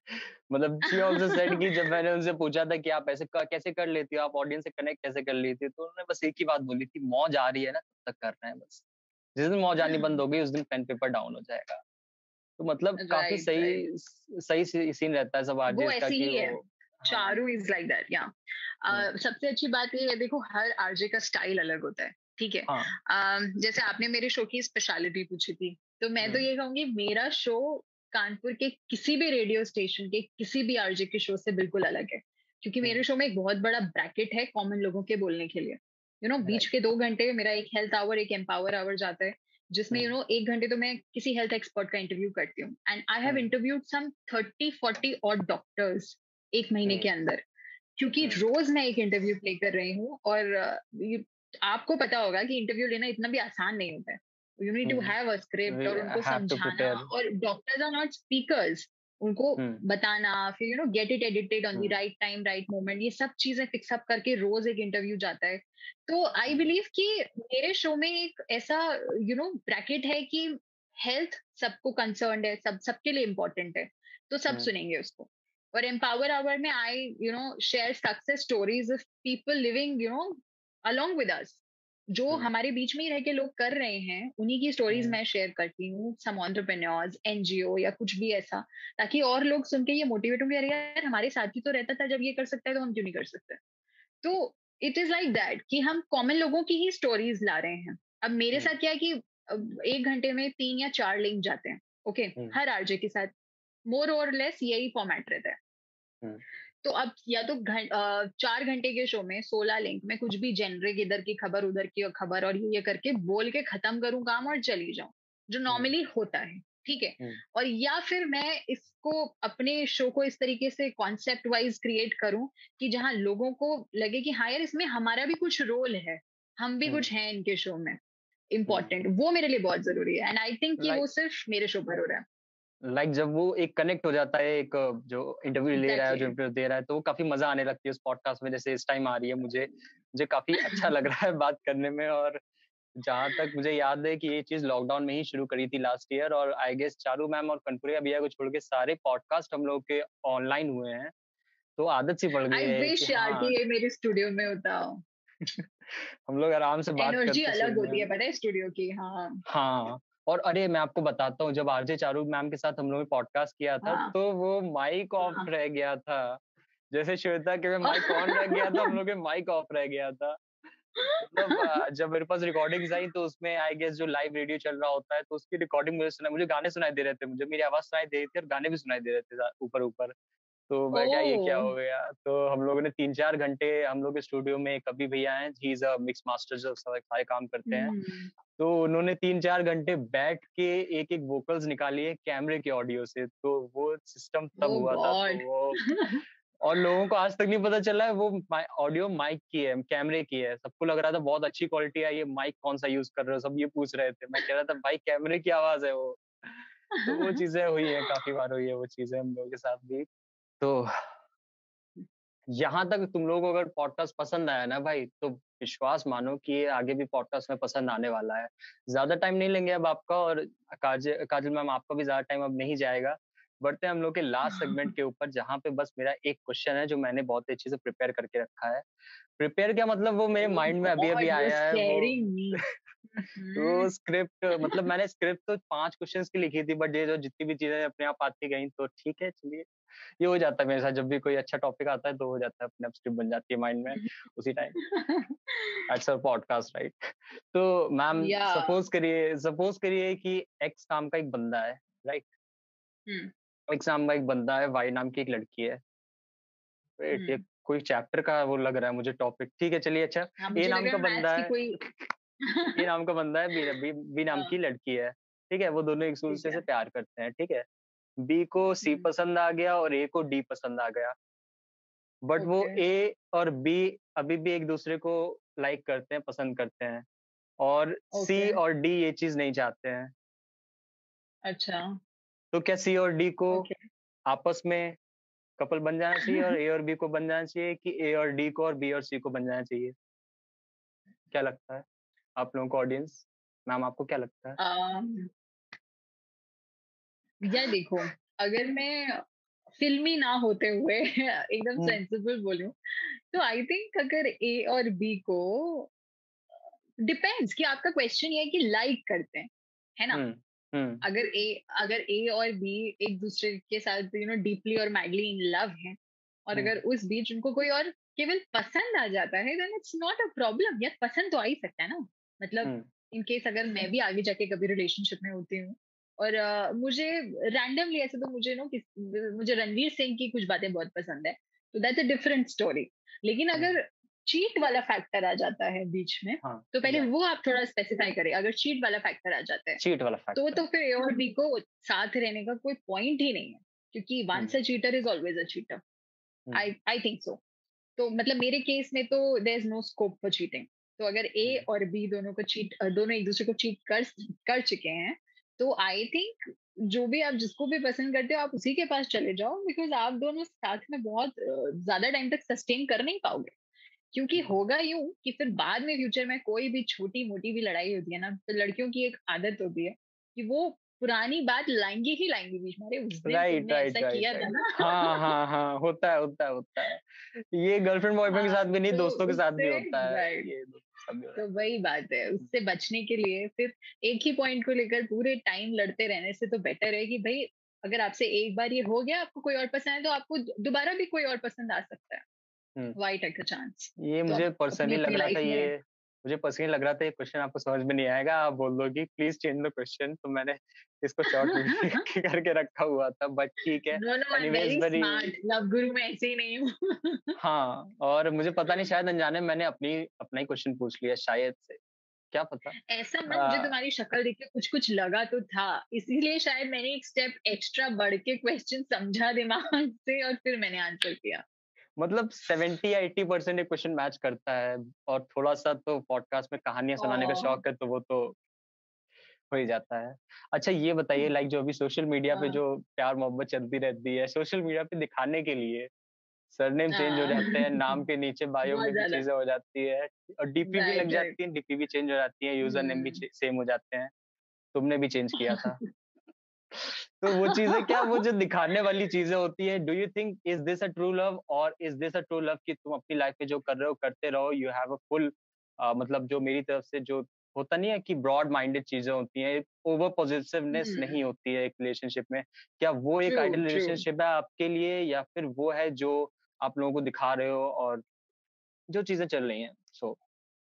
मतलब शी ऑल्सो सेड कि जब मैंने उनसे पूछा था कि आप ऐसे क- कैसे कर लेती हो, आप ऑडियंस से कनेक्ट कैसे कर लेती हो, तो उन्होंने बस एक ही बात बोली थी, मौज आ रही है ना तब तक कर रहे हैं बस. जिस दिन मौज आनी बंद हो गई उस दिन पेन पेपर डाउन हो जाएगा. तो मतलब काफी राइट राइट. सही सही सीन रहता है सब वो आरजेस का ऐसी कि ही है. वो. हाँ. चारू इज लाइक दैट या. हम्म, सबसे अच्छी बात ये है, देखो हर आरजे का स्टाइल अलग होता है. ठीक है. हाँ. अम, जैसे आपने मेरे शो की स्पेशलिटी पूछी थी, तो मैं तो हम्म, ये कहूंगी मेरा शो कानपुर के किसी भी रेडियो स्टेशन के किसी भी आरजे के शो से बिल्कुल अलग है. क्योंकि हम्म, मेरे शो में एक बहुत बड़ा ब्रैकेट है कॉमन लोगों के बोलने के लिए. यू नो बीच राइट. के दो घंटे मेरा एक हेल्थ आवर एक एम्पावर आवर जाता है, जिसमें यू हम्म, नो एक घंटे तो मैं किसी हेल्थ एक्सपर्ट का इंटरव्यू करती हूँ. And I have hmm, interviewed some thirty forty और डॉक्टर्स एक महीने हम्म, के अंदर. क्योंकि हम्म, रोज मैं एक इंटरव्यू प्ले कर रही हूँ, और अ, ये- आपको पता होगा कि इंटरव्यू लेना इतना भी आसान नहीं होता है. You need to have a hmm. Script we और उनको हैव टू समझाना. प्रिपेयर. और डॉक्टर्स आर नॉट स्पीकर्स. उनको हम्म, बताना, फिर you know get it edited on the hmm, right time right moment, ये सब चीजें फिक्सअप करके रोज एक इंटरव्यू जाता है. तो आई हम्म, बिलीव कि मेरे शो में एक ऐसा यू नो ब्रैकेट है कि हेल्थ सबको कंसर्न है, सब सबके लिए इम्पोर्टेंट है, तो सब हम्म, सुनेंगे उसको. और एम्पावर आवर में I you know share success stories of people living you know along with us, जो हम्म, हमारे बीच में ही रह के लोग कर रहे हैं, उन्हीं की स्टोरीज हम्म, मैं शेयर करती हूँ. सम एंटरप्रेन्योर्स, एनजीओ या कुछ भी ऐसा, ताकि और लोग सुन के ये मोटिवेट होंगे, अरे यार हमारे साथी तो रहता था, जब ये कर सकता है तो हम क्यों नहीं कर सकते. तो इट इज लाइक दैट कि हम कॉमन लोगों की ही स्टोरीज ला रहे हैं. अब मेरे हम्म, साथ क्या है कि अब एक घंटे में तीन या चार लिंक जाते हैं. Okay okay? हम्म, हर आरजे के साथ मोर और लेस यही फॉर्मेट रहता है. हम्म, तो अब या तो घं, अ, चार घंटे के शो में सोलह लिंक में कुछ भी जेनरिक, इधर की खबर उधर की खबर और ये ये करके बोल के खत्म करूं काम और चली जाऊं, जो हम्म, नॉर्मली होता है. ठीक है. हम्म, और या फिर मैं इसको अपने शो को इस तरीके से कॉन्सेप्ट वाइज क्रिएट करूं कि जहां लोगों को लगे कि हाँ यार इसमें हमारा भी कुछ रोल है, हम भी हम्म, कुछ हैं इनके शो में हम्म. इम्पोर्टेंट. वो मेरे लिए बहुत जरूरी है, एंड आई थिंक कि वो लाइक सिर्फ मेरे शो पर हो रहा है. लाइक जब वो एक कनेक्ट हो जाता है, एक अ, जो इंटरव्यू ले रहा है, जो एग्जैक्टली. इंटरव्यू दे रहा है, तो वो काफी मजा आने लगती है उस पॉडकास्ट में, जैसे इस टाइम आ रही है मुझे मुझे काफी अच्छा लग रहा है बात करने में. और जहां तक मुझे याद है कि ये चीज लॉकडाउन में ही शुरू करी थी लास्ट ईयर, और आई गेस चारू मैम और कनपुरिया भैया को छोड़ के सारे पॉडकास्ट हम लोग के ऑनलाइन हुए हैं. तो आदत सी पड़ गई आई है कि विश यार हाँ. कि ये मेरे स्टूडियो में होता. हम लोग आराम से बात एनर्जी करते अलग सोते होती है हैं. पता है स्टूडियो की. हाँ. हाँ. और अरे मैं आपको बताता हूँ, जब आरजे चारू मैम के साथ हम लोगों ने पॉडकास्ट किया था, हाँ. तो वो माइक ऑफ हाँ. रह गया था. जैसे श्वेता के में माइक ऑन रह गया था, हम लोग के माइक ऑफ रह गया था. मतलब अ, जब मेरे पास रिकॉर्डिंग्स आई तो उसमें आई गेस जो लाइव रेडियो चल रहा होता है, तो उसकी रिकॉर्डिंग मुझे सुना मुझे गाने सुनाई दे रहे थे, मुझे मेरी आवाज सुनाई दे रही थी और गाने भी सुनाई दे रहे थे ऊपर ऊपर. तो मैं क्या, ये क्या ओह. हो गया. तो हम लोगों ने तीन चार घंटे हम लोग के स्टूडियो में, कभी भैया हैं, he is a mix master जो सारे सारे काम करते हैं, हम्म. तो उन्होंने तीन चार घंटे बैठ के एक एक वोकल्स निकाली है कैमरे के ऑडियो से. तो वो सिस्टम तब ओ हुआ था, तो गॉड. वो, और लोगों को आज तक नहीं पता चला है वो ऑडियो माइक की है, कैमरे की है. सबको लग रहा था बहुत अच्छी क्वालिटी है, ये माइक कौन सा यूज कर रहे हो, सब ये पूछ रहे थे. मैं कह रहा था भाई कैमरे की आवाज है वो. तो वो चीजें हुई है, काफी बार हुई है वो चीजें हम लोगों के साथ भी. तो यहाँ तक तुम लोगों को अगर पॉडकास्ट पसंद आया ना भाई, तो विश्वास मानो कि ये आगे भी पॉडकास्ट में पसंद आने वाला है. ज्यादा टाइम नहीं लेंगे अब आपका, और काजल काजल मैम आपका भी ज्यादा टाइम अब नहीं जाएगा. बढ़ते हैं हम लोग के लास्ट सेगमेंट के ऊपर, जहाँ पे बस मेरा एक क्वेश्चन है जो मैंने बहुत अच्छे से प्रिपेयर करके रखा है. प्रिपेयर क्या मतलब, वो मेरे ओ माइंड में अभी अभी गॉड, यू आर आया है वो. Scaring me. वो स्क्रिप्ट, मतलब मैंने स्क्रिप्ट तो पांच क्वेश्चंस की लिखी थी, बट ये जो जितनी भी चीजें अपने आप आती गई, तो ठीक है चलिए. ये हो जाता है मेरे साथ, जब भी कोई अच्छा टॉपिक आता है तो हो जाता है, अपने आप स्क्रिप्ट बन जाती है माइंड में उसी time. That's our podcast right. तो मैम, या. सपोज करिए सपोज करिए कि एक्स नाम का एक बंदा है, राइट. हम्म. एक्स नाम का एक बंदा है, वाई नाम की एक लड़की है. वेट, ये हम्म. कोई चैप्टर का वो लग रहा है मुझे टॉपिक. ठीक है चलिए. अच्छा, हाँ, ए मुझे नाम लगा का मैथ्स बंदा की है. कोई. ए नाम का बंदा है, बी, बी, बी नाम की हाँ, लड़की है. ठीक है, वो दोनों एक ठीक दूसरे है. से प्यार करते हैं. ठीक है. बी को सी हम्म. पसंद आ गया और ए को डी पसंद आ गया. बट वो ओके. ए और बी अभी भी एक दूसरे को लाइक करते हैं, पसंद करते हैं. और सी ओके. और डी ये चीज नहीं चाहते हैं. अच्छा, तो क्या सी और डी को ओके। आपस में कपल बन जाना चाहिए और ए और बी को बन जाना चाहिए, कि ए और डी को और बी और सी को बन जाना चाहिए? क्या लगता है आप लोगों को, ऑडियंस? मैम आपको क्या लगता है? अम, यार देखो, अगर मैं फ़िल्मी ना होते हुए एकदम हुँ, सेंसिबल बोलूँ, तो आई थिंक अगर ए और बी को डिपेंड्स कि आपका क्वेश्चन ये है कि लाइक करते हैं, है ना? हुँ, हुँ, अगर ए अगर ए और बी एक दूसरे के साथ यू नो डीपली और मैडली इन लव हैं और हुँ, अगर उस बीच उनको कोई और केवल पसंद आ जाता है then it's not a problem. यार पसंद तो आ ही सकता है ना। मतलब हुँ, इन केस अगर मैं भी आगे जाके कभी रिलेशनशिप में होती हूँ और अ, मुझे रैंडमली ऐसे तो मुझे नो मुझे रणवीर सिंह की कुछ बातें बहुत पसंद है, तो दैट्स अ डिफरेंट स्टोरी। लेकिन हुँ, अगर चीट वाला फैक्टर आ जाता है बीच में, हाँ, तो पहले या वो आप थोड़ा स्पेसिफाई करें। अगर चीट वाला फैक्टर आ जाता है चीट वाला तो फैक्टर। तो फिर ए और बी को साथ रहने का कोई पॉइंट ही नहीं है, क्योंकि hmm, once a cheater is always a cheater. Hmm, I I think so. तो मतलब मेरे केस में तो there is no scope for cheating. तो अगर ए हुँ, और बी दोनों को चीट दोनों एक दूसरे को चीट कर कर चुके हैं, तो आई थिंक जो भी आप जिसको भी पसंद करते हो आप उसी के पास चले जाओ, बिकॉज आप दोनों साथ में बहुत अ, ज्यादा टाइम तक सस्टेन कर नहीं पाओगे। क्योंकि हुँ, होगा यूं कि फिर बाद में फ्यूचर में कोई भी छोटी मोटी भी लड़ाई होती है ना, तो लड़कियों की एक आदत होती है कि वो पुरानी बात लाएंगी ही लाएंगी बीच में, "अरे, उस दिन राइट, तुमने राइट, ऐसा राइट, किया था राइट। ना।" हाँ, हाँ, हाँ, होता है, होता है, होता है। ये गर्लफ्रेंड बॉयफ्रेंड के हाँ, साथ भी नहीं, तो दोस्तों के साथ भी उससे होता है, राइट, ये दोस्तों के साथ भी हो रहा तो वही बात है, है। उससे बचने के लिए फिर एक ही पॉइंट को लेकर पूरे टाइम लड़ते रहने से तो बेटर है कि भाई अगर आपसे एक बार ये हो गया, आपको कोई और पसंद है, तो आपको दोबारा भी कोई और पसंद आ सकता है। Hmm. Why take a chance? ये तो मुझे अब अपनी पर्सनली लग अपनी रहा था, लाइफ में ये मुझे पर्सनली लग रहा था ये क्वेश्चन आपको समझ में नहीं आएगा, आप बोल दोगी प्लीज़ चेंज द क्वेश्चन, तो मैंने इसको शॉर्ट में करके रखा हुआ था, बट ठीक है। No no, I am anyways very very smart, love guru मैं ऐसे ही नहीं हूँ। हाँ, और मुझे पता नहीं, शायद अनजाने में मैंने अपनी अपना ही क्वेश्चन पूछ लिया शायद से, क्या पता? ऐसा ना, मुझे अ, तुम्हारी शक्ल देख के कुछ कुछ लगा तो था, इसीलिए शायद मैंने एक स्टेप एक्स्ट्रा बढ़ के क्वेश्चन समझा दिमाग से और फिर मैंने आंसर किया। मतलब सेवेंटी या एटी परसेंट ये क्वेश्चन मैच करता है, और थोड़ा-सा तो पॉडकास्ट में कहानियाँ सुनाने का ओह, शौक है, तो वो तो हो ही जाता है। अच्छा ये बताइए, लाइक जो अभी सोशल मीडिया पे हाँ, जो प्यार-मोहब्बत चलती रहती है, सोशल मीडिया पे दिखाने के लिए सरनेम चेंज हो हाँ। जाते हैं, नाम के नीचे बायो बहुत में भी ज्यादा। चीज़ें हो जाती है, और डीपी भी लग राइट, राइट। जाती है, डीपी भी चेंज हो जाती है, यूज़र नेम भी हम्म। चे सेम हो जाते हैं। तुमने भी चेंज किया था। तो वो चीज़ें क्या, वो जो दिखाने वाली चीज़ें होती हैं, do you think is this a true love, और is this a true love कि तुम अपनी लाइफ़ में जो कर रहे हो करते रहो, you have a full a, मतलब जो मेरी तरफ से जो होता नहीं है कि ब्रॉड माइंडेड चीज़ें होती हैं, ओवर पॉसेसिवनेस नहीं हम्म। होती है एक रिलेशनशिप में। क्या वो एक ट्रू, आइडियल ट्रू। रिलेशनशिप है आपके लिए, या फिर वो है जो आप लोगों को दिखा रहे हो और जो चीज़ें चल रही हैं? So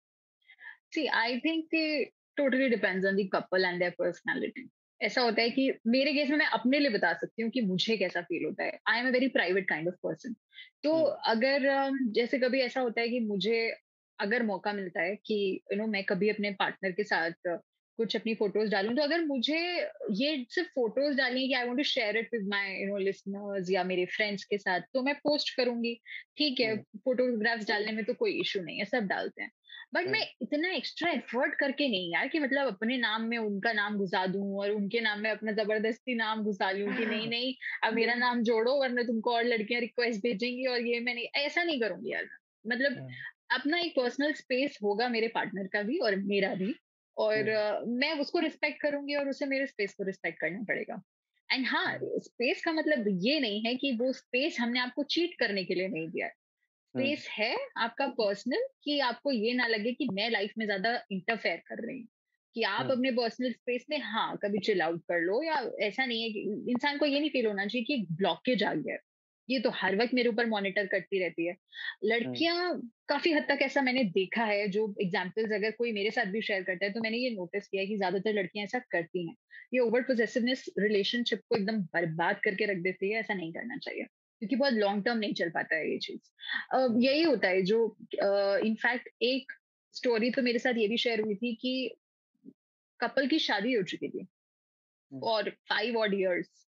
see I think totally depends on the couple and their personality. ऐसा होता है कि मेरे केस में मैं अपने लिए बता सकती हूँ कि मुझे कैसा फील होता है। I am a very private kind of person. तो हुँ, अगर अम, जैसे कभी ऐसा होता है कि मुझे अगर मौका मिलता है कि यू नो मैं कभी अपने पार्टनर के साथ अ, कुछ अपनी फोटोज डालूं, तो अगर मुझे ये सिर्फ फोटोज डालनी है कि I want to share it with my you know listeners या मेरे फ्रेंड्स के साथ, तो मैं पोस्ट करूंगी। ठीक है, हुँ, फोटोग्राफ्स डालने में तो कोई इशू नहीं है, सब डालते हैं। बट हुँ, मैं इतना एक्स्ट्रा एफर्ट करके नहीं यार कि मतलब अपने नाम में उनका नाम घुसा दूं और उनके नाम में अपना जबरदस्ती नाम घुसा लूं कि नहीं नहीं अब मेरा नाम जोड़ो वरना तुमको और लड़कियां रिक्वेस्ट भेजेंगी, और ये मैं नहीं, ऐसा नहीं करूंगी यार मैं। मतलब हुँ, अपना एक पर्सनल स्पेस होगा मेरे पार्टनर का भी और मेरा भी, हुँ, और अ, मैं उसको रिस्पेक्ट करूंगी और उसे मेरे स्पेस को रिस्पेक्ट करना पड़ेगा। एंड हाँ, हुँ, स्पेस का मतलब ये नहीं है कि वो स्पेस हमने आपको चीट करने के लिए नहीं दिया। हुँ, स्पेस है आपका पर्सनल, कि आपको ये ना लगे कि मैं लाइफ में ज्यादा इंटरफेयर कर रही हूँ, कि आप हुँ, अपने पर्सनल स्पेस में हाँ कभी चिल आउट कर लो, या ऐसा नहीं है कि इंसान को ये नहीं फील होना चाहिए कि ब्लॉकेज आ गया है। ये तो हर वक्त मेरे ऊपर मॉनिटर करती रहती है हुँ, लड़कियां। काफी हद तक ऐसा मैंने देखा है, जो एग्जाम्पल्स अगर कोई मेरे साथ भी शेयर करता है तो मैंने ये नोटिस किया है कि ज्यादातर लड़कियां ऐसा करती हैं। ये ओवर पोजेसिवनेस रिलेशनशिप को एकदम बर्बाद करके रख देती है, ऐसा नहीं करना चाहिए, क्योंकि बहुत लॉन्ग टर्म नहीं चल पाता है ये चीज। अ, हुँ, यही होता है जो इनफैक्ट एक स्टोरी तो मेरे साथ ये भी शेयर हुई थी कि कपल की शादी हो चुकी थी हुँ, और फाइव ऑड इयर्स,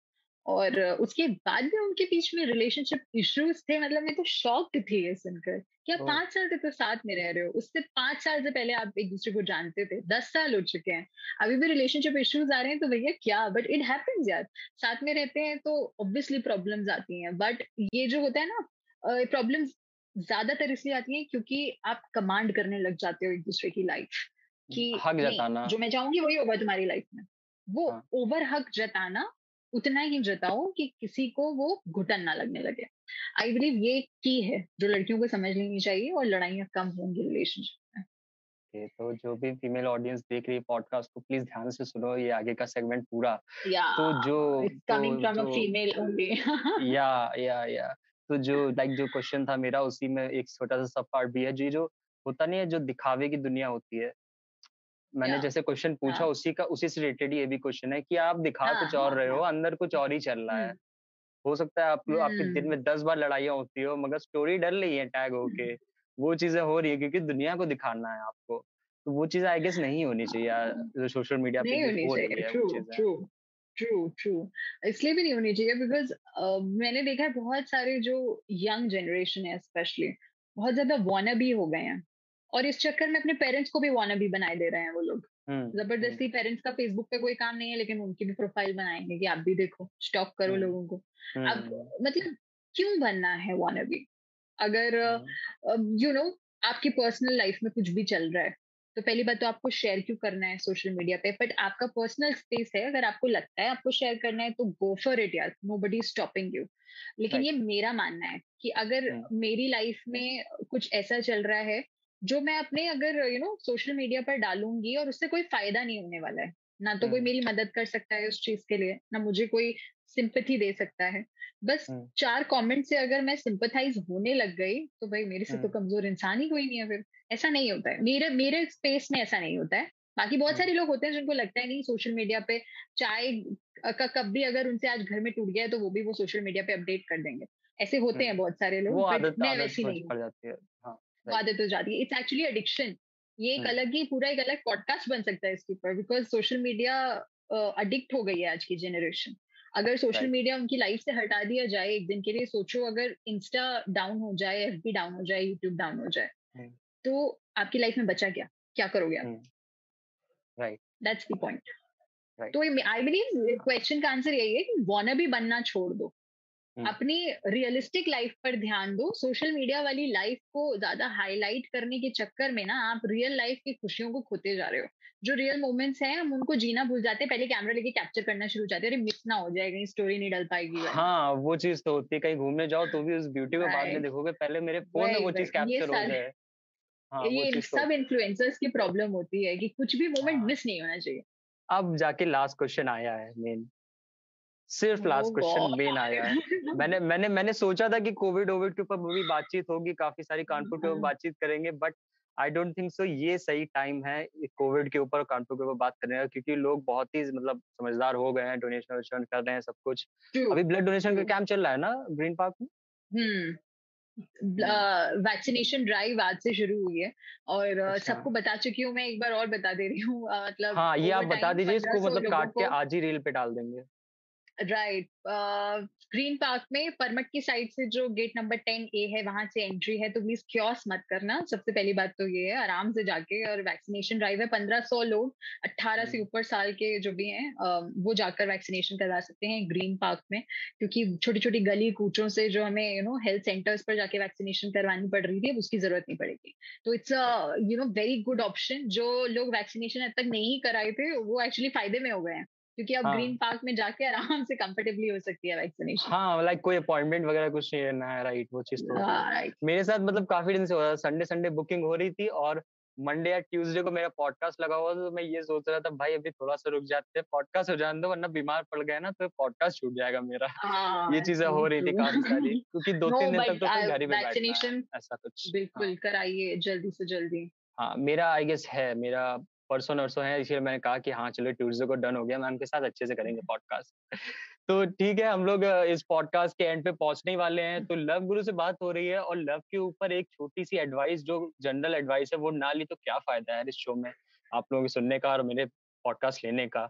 और uh, उसके बाद भी उनके बीच में रिलेशनशिप इश्यूज थे। मतलब मैं तो शॉक्ड थी ये सुनकर कि आप ओ, पांच साल तक तो साथ में रह रहे हो, उससे पांच साल से पहले आप एक दूसरे को जानते थे, दस साल हो चुके हैं, अभी भी रिलेशनशिप इश्यूज आ रहे हैं, तो भैया क्या, बट इट हैपेंस यार, साथ में रहते हैं तो ऑब्वियसली प्रॉब्लम्स आती हैं। बट ये जो होता है ना, प्रॉब्लम्स ज्यादातर इसलिए आती हैं क्योंकि आप कमांड करने लग जाते हो एक दूसरे की लाइफ कि हक नहीं, जताना। जो मैं चाहूंगी वही होगा तुम्हारी लाइफ में। वो हाँ, ओवर हक जताना, उतना ही जताओ कि किसी को वो घुटन ना लगने लगे। आई बिलीव ये की है जो लड़कियों को समझ लेनी चाहिए, और लड़ाइयाँ कम होंगी रिलेशनशिप में। ओके, तो जो भी फीमेल ऑडियंस देख रही है पॉडकास्ट को प्लीज ध्यान से सुनो ये आगे का सेगमेंट पूरा। या तो जो इट्स तो कमिंग फ्रॉम अ जो फीमेल ओनली। या या या तो जो लाइक जो क्वेश्चन था मेरा उसी में एक छोटा सा सब पार्ट भी है जी, जो होता नहीं है जो दिखावे की दुनिया होती है। मैंने या जैसे क्वेश्चन पूछा हाँ उसी का उसी से रिलेटेड ये भी क्वेश्चन है कि आप दिखा हाँ कुछ और हाँ रहे हो, हाँ। अंदर कुछ और ही चल रहा है। हम्म हो सकता है आप लोग आपके दिन हम्म में दस बार लड़ाइयाँ होती हो मगर स्टोरी डल रही है टैग होके। वो चीज़ें हो रही है क्योंकि दुनिया को दिखाना है आपको। तो वो चीज़ें आई गेस नहीं होनी चाहिए अ, हाँ, जो सोशल मीडिया पे नहीं भी होनी हो रही चाहिए। है ट्रू वो चीज़ें। True true true. इसलिए भी नहीं होनी चाहिए बिकॉज मैंने देखा है बहुत सारे जो यंग जनरेशन है स्पेशली, बहुत ज्यादा वानाबी हो गए हैं, और इस चक्कर में अपने पेरेंट्स को भी वानाबी बनाए दे रहे हैं वो लोग। हुँ, हुँ, जबरदस्ती पेरेंट्स का फेसबुक पे कोई काम नहीं है लेकिन उनकी भी प्रोफाइल बनाएंगे कि आप भी देखो, स्टॉक करो हुँ, लोगों को। अब हुँ, मतलब क्यों बनना है वानाबी? अगर हुँ, यू नो आपकी पर्सनल लाइफ में कुछ भी चल रहा है, तो पहली बात तो आपको शेयर क्यों करना है सोशल मीडिया पे? बट आपका पर्सनल स्पेस है, अगर आपको लगता है आपको शेयर करना है तो गो फॉर इट यार, नोबडी इज स्टॉपिंग यू। लेकिन राइट। ये मेरा मानना है कि अगर हुँ, मेरी लाइफ में कुछ ऐसा चल रहा है जो मैं अपने अगर यू नो सोशल मीडिया पर डालूंगी और उससे कोई फायदा नहीं होने वाला है, ना तो कोई हुँ, मेरी मदद कर सकता है उस चीज के लिए, ना मुझे कोई सिंपैथी दे सकता है, बस हुँ, चार कमेंट से अगर मैं सिंपैथाइज होने लग गई, तो भाई मेरे से तो हुँ, कमजोर इंसान ही कोई नहीं है फिर। ऐसा नहीं होता है, मेरे मेरे स्पेस में ऐसा नहीं होता है। बाकी बहुत हुँ, सारे लोग होते हैं जिनको लगता है नहीं सोशल मीडिया पे चाय का कप भी अगर उनसे आज घर में टूट गया है तो वो भी वो सोशल मीडिया पे अपडेट कर देंगे। ऐसे होते हैं हुँ। बहुत सारे लोग, वो बट आदत मैं आदत वैसी पड़ नहीं हूँ। पड़ जाती है। हाँ, वो राइट। आदत हो जाती है, इट्स एक्चुअली एडिक्शन। ये एक हुँ, अलग ही पूरा एक अलग पॉडकास्ट बन सकता है इसके ऊपर, बिकॉज सोशल मीडिया अडिक्ट हो गई है आज की जनरेशन। अगर सोशल राइट। मीडिया उनकी लाइफ से हटा दिया जाए एक दिन के लिए, सोचो अगर इंस्टा डाउन हो जाए, एफबी डाउन हो जाए, यूट्यूब डाउन हो जाए, हुँ, तो आपकी लाइफ में बचा क्या? क्या करोगे आप? Hmm, right, that's the point. Right. तो आई बिलीव क्वेश्चन का आंसर यही है कि वाना भी बनना छोड़ दो, हुँ, अपनी रियलिस्टिक लाइफ पर ध्यान दो। सोशल मीडिया वाली लाइफ को ज्यादा हाईलाइट करने के चक्कर में ना आप रियल लाइफ की खुशियों को खोते जा रहे हो। जो रियल मोमेंट्स हैं हम उनको जीना भूल जाते हैं, पहले कैमरा लेके कैप्चर करना शुरू हो जाते हैं, अरे मिस ना हो जाए, कहीं स्टोरी नहीं डल पाएगी वाली। हाँ, वो चीज़ तो होती है, कहीं घूमने जाओ तो भी उस ब्यूटी को बाद में राइट। देखोगे, पहले मेरे फ़ोन में वही वो चीज़ वही ये कैप्चर हो सारे जाए। हाँ, वो ये चीज़ तो सब इन्फ्लुएंसर्स की प्रॉब्लम होती है कि कुछ भी मोमेंट हाँ, मिस नहीं होना चाहिए। अब जाके लास्ट क्वेश्चन आया है मेन, सिर्फ ओह लास्ट क्वेश्चन मेन आया है। गॉड। मैंने मैंने मैंने सोचा था कि कोविड ओविड के ऊपर भी बातचीत होगी, काफ़ी सारी कानपुर के ऊपर बातचीत करेंगे, but I don't think so ये सही टाइम है कोविड के ऊपर और कानपुर के ऊपर बात करने का, क्योंकि लोग बहुत ही मतलब समझदार हो गए हैं, डोनेशन वोनेशन कर रहे हैं सब कुछ। ट्रू अभी ब्लड डोनेशन का ट्रू। कैंप चल रहा है ना ग्रीन पार्क में? हम्म। हुँ, वैक्सीनेशन ड्राइव आज से शुरू हुई है, और अ, अच्छा। सबको बता चुकी हूँ मैं, एक बार और बता दे रही हूँ। अ, मतलब हाँ, ये आप ओवर बता टाइम दीजिए पंद्रह इसको, सौ मतलब लोगों काट के को। आज ही रील पे डाल देंगे। राइट। ग्रीन पार्क में परमट की साइड से जो गेट नंबर टेन ए है वहां से एंट्री है, तो प्लीज क्योस मत करना। सबसे पहली बात तो ये है, आराम से जाके, और वैक्सीनेशन ड्राइव है, पंद्रह सौ लोग अट्ठारह से हुँ, ऊपर साल के जो भी हैं अ, वो जाकर वैक्सीनेशन करवा सकते हैं ग्रीन पार्क में। क्योंकि छोटी छोटी गली कूचों से जो हमें यू नो हेल्थ सेंटर्स पर जाके वैक्सीनेशन करवानी पड़ रही थी, अब उसकी जरूरत नहीं पड़ेगी। तो it's a you know very good option. जो लोग वैक्सीनेशन अब तक नहीं कराए थे वो एक्चुअली फायदे में हो गए हैं, क्योंकि अब ग्रीन हाँ। पार्क में जाके आराम से कंफर्टेबली हो सकती है वैक्सीनेशन। हाँ, लाइक कोई अपॉइंटमेंट वगैरह कुछ नहीं लेना है, राइट, वो चीज़ तो होती है। राइट। मेरे साथ मतलब काफ़ी दिन से हो रहा था, संडे संडे बुकिंग हो रही थी और मंडे या ट्यूसडे को मेरा पॉडकास्ट लगा हुआ था, तो मैं ये सोच रहा था भाई अभी थोड़ा-सा रुक जाते हैं, पॉडकास्ट हो जाने दो वरना बीमार पड़ गए ना तो पॉडकास्ट छूट जाएगा मेरा। ये हाँ चीज़ें ट्रू हो रही थी ट्रू। काफ़ी सारी, क्योंकि नो दो तीन दिन तक बट तो फिर घर ही पे बैठना है, वैक्सीनेशन ऐसा कुछ। हाँ। बिल्कुल कराइए जल्दी से जल्दी। हाँ, मेरा आई गेस है, मेरा परसों-नरसों है, इसलिए मैंने कहा कि हाँ, चलो ट्यूसडे को डन हो गया, मैम के साथ अच्छे से करेंगे पॉडकास्ट। तो ठीक है, हम लोग अ, इस पॉडकास्ट के एंड पे पहुँचने ही वाले हैं, तो लव गुरु से बात हो रही है और लव के ऊपर एक छोटी-सी एडवाइस जो जनरल एडवाइस है, वो ना ली तो क्या फ़ायदा है यार इस शो में, आप लोगों के सुनने का और मेरे पॉडकास्ट लेने का।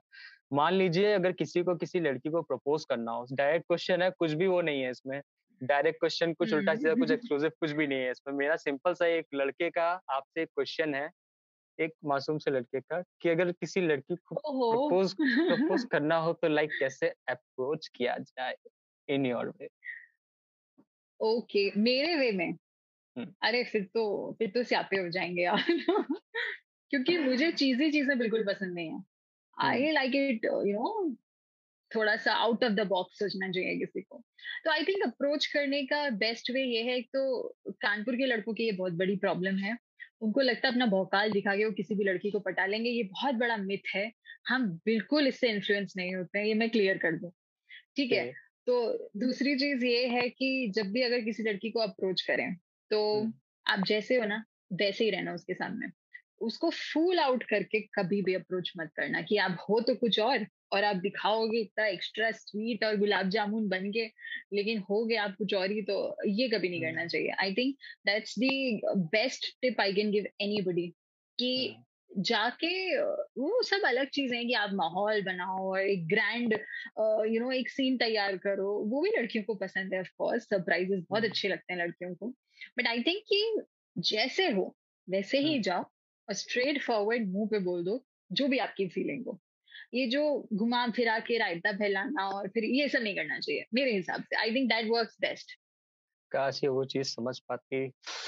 मान लीजिए अगर किसी को किसी लड़की को प्रपोज करना हो, डायरेक्ट क्वेश्चन है, कुछ भी वो नहीं है इसमें। डायरेक्ट क्वेश्चन, कुछ उल्टा-सीधा, कुछ हुँ। एक्सक्लूसिव कुछ भी नहीं है इसमें। मेरा सिंपल सा एक लड़के का आपसे एक क्वेश्चन है, एक मासूम से लड़के का, कि अगर किसी लड़की को ओहो! प्रपोज प्रपोज करना हो तो लाइक कैसे अप्रोच किया जाए इन योर वे? ओके, मेरे वे में? हुँ, अरे फिर तो फिर तो स्यापे हो जाएँगे यार। क्योंकि मुझे चीज़ी चीज़ें बिल्कुल पसंद नहीं है। Hmm, I like it you know थोड़ा-सा आउट ऑफ द बॉक्स सोचना चाहिए किसी को। तो आई थिंक अप्रोच करने का बेस्ट वे ये है, एक तो कानपुर के लड़कों की ये बहुत बड़ी प्रॉब्लम है। उनको लगता है अपना भौकाल दिखा के वो किसी भी लड़की को पटा लेंगे, ये बहुत बड़ा मिथ है। हम बिल्कुल इससे इन्फ्लुएंस नहीं होते हैं, ये मैं क्लियर कर दूँ। ठीक ओके। है? तो दूसरी चीज़ ये है कि जब भी अगर किसी लड़की को अप्रोच करें, तो हुँ, आप जैसे हो ना, वैसे ही रहना उसके सामने। उसको फूल आउट करके कभी भी अप्रोच मत करना कि आप हो तो कुछ और और आप दिखाओगे इतना एक्स्ट्रा स्वीट और गुलाब जामुन बन के, लेकिन होगे आप कुछ और ही, तो ये कभी नहीं करना हुँ, चाहिए। I think that's the best tip I can give anybody कि हुँ, जाके अ, वो सब अलग चीज़ें हैं कि आप माहौल बनाओ और एक ग्रैंड यू नो एक सीन तैयार करो, वो भी लड़कियों को पसंद है। ऑफ कोर्स सरप्राइजेस बहुत हुँ, अच्छे लगते हैं लड़कियों को, बट आई थिंक कि जैसे हो वैसे हुँ। ही जाओ और स्ट्रेट फॉरवर्ड मुंह पे बोल दो जो भी आपकी फीलिंग हो। ये जो घुमा फिरा के रायता फैलाना और फिर ये सब नहीं करना चाहिए मेरे हिसाब से। I think that works best. काश ये वो चीज़ समझ पाती।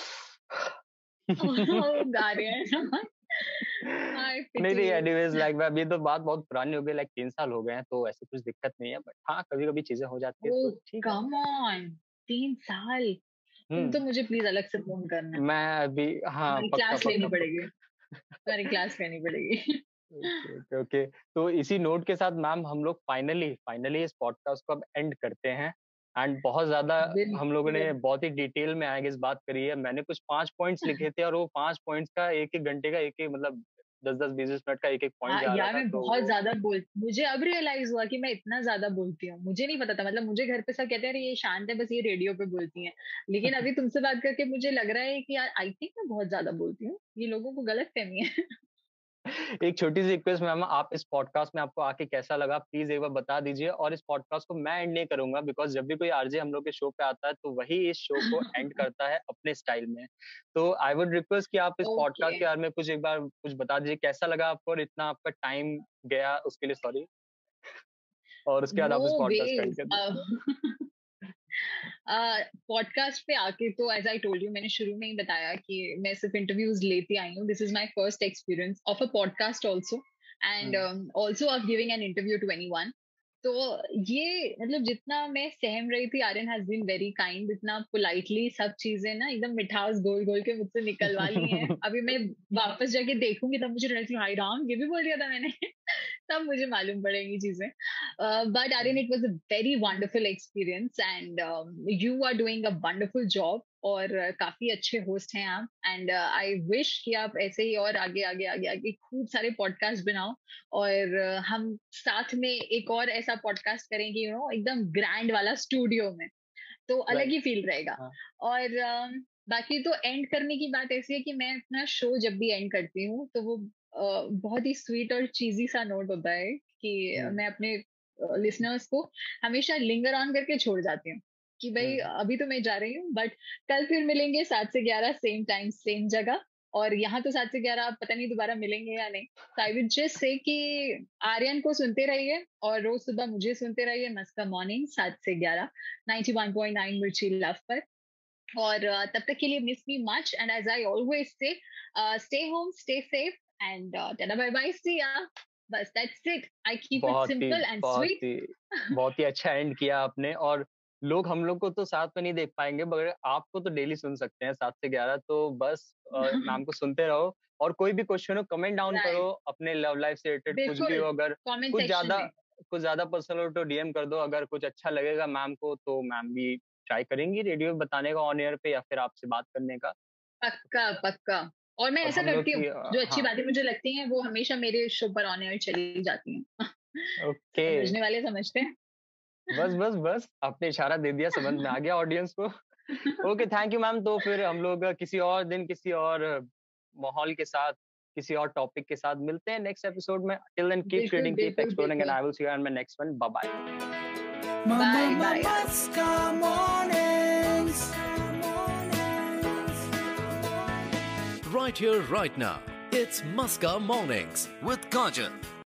गा रहे हैं ना। आई नहीं, पिटी नहीं, यू। एनीवेज़ लाइक मैं अभी तो बात बहुत पुरानी हो गई, लाइक तीन साल हो गए हैं, तो ऐसी कुछ दिक्कत नहीं है। बट हाँ, कभी-कभी चीज़ें हो जाती है ओ तो ठीक है। कम ऑन, तीन साल? हुँ, तुम तो मुझे प्लीज अलग से फोन करना। मैं अभी हाँ, तुम्हारी पक्का, क्लास लेनी पक्का, पड़ेगी, पक्का। तुम्हारी क्लास लेनी पड़ेगी। Okay, okay, okay. तो इसी नोट के साथ मैम हम लोग फाइनली फाइनली इस पॉडकास्ट को अब एंड करते हैं। एंड बहुत ज़्यादा हम लोगों बिल्कुल। ने बहुत ही डिटेल में आई गेस बात करी है। मैंने कुछ पाँच पॉइंट्स लिखे थे और वो पाँच पॉइंट्स का एक एक घंटे का एक-एक मतलब दस दस बीस बीस मिनट का एक एक पॉइंट हाँ जा रहा यार, था, मैं तो बहुत वो ज्यादा बोल मुझे अब रियलाइज हुआ कि मैं इतना ज्यादा बोलती हूँ, मुझे नहीं पता था। मतलब मुझे घर पे सब कहते हैं अरे ये शांत है, बस ये रेडियो पे बोलती है। लेकिन अभी तुमसे बात करके मुझे लग रहा है कि यार आई थिंक मैं बहुत ज्यादा बोलती हूँ, ये लोगों को गलत फहमी है। एक छोटी-सी रिक्वेस्ट मैम, आप इस पॉडकास्ट में आपको आके कैसा लगा प्लीज़ एक बार बता दीजिए, और इस पॉडकास्ट को मैं एंड नहीं करूँगा बिकॉज़ जब भी कोई आरजे हम लोग के शो पे आता है तो वही इस शो को एंड करता है अपने स्टाइल में। तो आई वुड रिक्वेस्ट कि आप इस ओके। पॉडकास्ट के बारे में कुछ एक बार कुछ बता दीजिए कैसा लगा आपको, और इतना आपका टाइम गया उसके लिए सॉरी, और उसके बाद नो आप इस पॉडकास्ट को एंड वेज। कर दीजिए। पॉडकास्ट पे आके तो एज आई टोल्ड यू, मैंने शुरू में ही बताया कि मैं सिर्फ इंटरव्यूज लेती आई हूँ। This is my first experience of a podcast also, and hmm, also of giving an interview to anyone. तो ये मतलब जितना मैं सहम रही थी, Aryan has been very kind, इतना पोलाइटली सब चीजें ना एकदम मिठास घोल घोल के मुझसे निकलवा ली हैं। अभी मैं वापस जाके देखूंगी तब मुझे रियलाइज, हाय राम ये भी बोल दिया था मैंने। तब मुझे मालूम पड़ेंगी चीजें। But Aryan, hmm, it was a very wonderful experience and you are doing a wonderful job, और uh, काफी अच्छे होस्ट हैं आप। एंड आई विश कि आप ऐसे ही और आगे आगे आगे आगे खूब सारे पॉडकास्ट बनाओ, और uh, हम साथ में एक और ऐसा पॉडकास्ट करेंगे यू नो एकदम ग्रैंड वाला स्टूडियो में, तो अलग राइट, ही फील रहेगा। हाँ, और अम, बाकी तो एंड करने की बात ऐसी है कि मैं अपना शो जब भी एंड करती हूँ तो वो अ, बहुत ही स्वीट और चीजी सा नोट होता है कि हुँ, मैं अपने लिसनर्स को हमेशा लिंगर ऑन करके छोड़ जाती हूँ कि भाई हुँ, अभी तो मैं जा रही हूँ, बट कल फिर मिलेंगे सात से ग्यारह सेम टाइम सेम जगह। और यहाँ तो सात से ग्यारह आप पता नहीं दोबारा मिलेंगे या नहीं। तो आई वुड जस्ट से कि आर्यन को सुनते रहिए और रोज सुबह मुझे सुनते रहिए मस्का मॉर्निंग सात से ग्यारह, ninety one point nine Mirchi love पर। और uh, तब तक के लिए miss me much, and as I always say stay home stay safe and tata bye bye see ya. बस that's it, I keep it बहुत ही सिंपल एंड बहुत स्वीट। ही बहुत ही अच्छा एंड किया आपने। और लोग हम लोग को तो साथ में नहीं देख पाएँगे मगर आपको तो डेली सुन सकते हैं सात से ग्यारह, तो बस अ, मैम को सुनते रहो, और कोई भी क्वेश्चन हो कमेंट डाउन करो, राइट, अपने लव लाइफ से रिलेटेड कुछ भी बिल्कुल, हो, अगर कमेंट कुछ सेक्शन ज़्यादा में। कुछ ज़्यादा पर्सनल हो तो डीएम कर दो, अगर कुछ अच्छा लगेगा मैम को तो मैम भी ट्राई करेंगी रेडियो में बताने का ऑन एयर पे या फिर आपसे बात करने का। पक्का पक्का। और मैं और ऐसा हम लोग करती हूँ, की अ, जो अच्छी हाँ, बातें मुझे लगती हैं वो हमेशा मेरे शो पर ऑन एयर चली जाती हैं। ओके। समझने वाले समझते हैं। बस, बस, बस आपने इशारा दे दिया, समझ में आ गया ऑडियंस को। Okay, thank you ma'am. तो फिर हम लोग किसी और दिन किसी और माहौल के साथ किसी और टॉपिक के साथ मिलते हैं नेक्स्ट एपिसोड में. टिल देन कीप बिल्कुल, रीडिंग, कीप बिल्कुल, एक्सप्लोरिंग एंड बिल्कुल. I will see you on my next one. Bye bye. Bye, bye. Muska Mornings. Right here, right now. It's Muska Mornings with Kajal.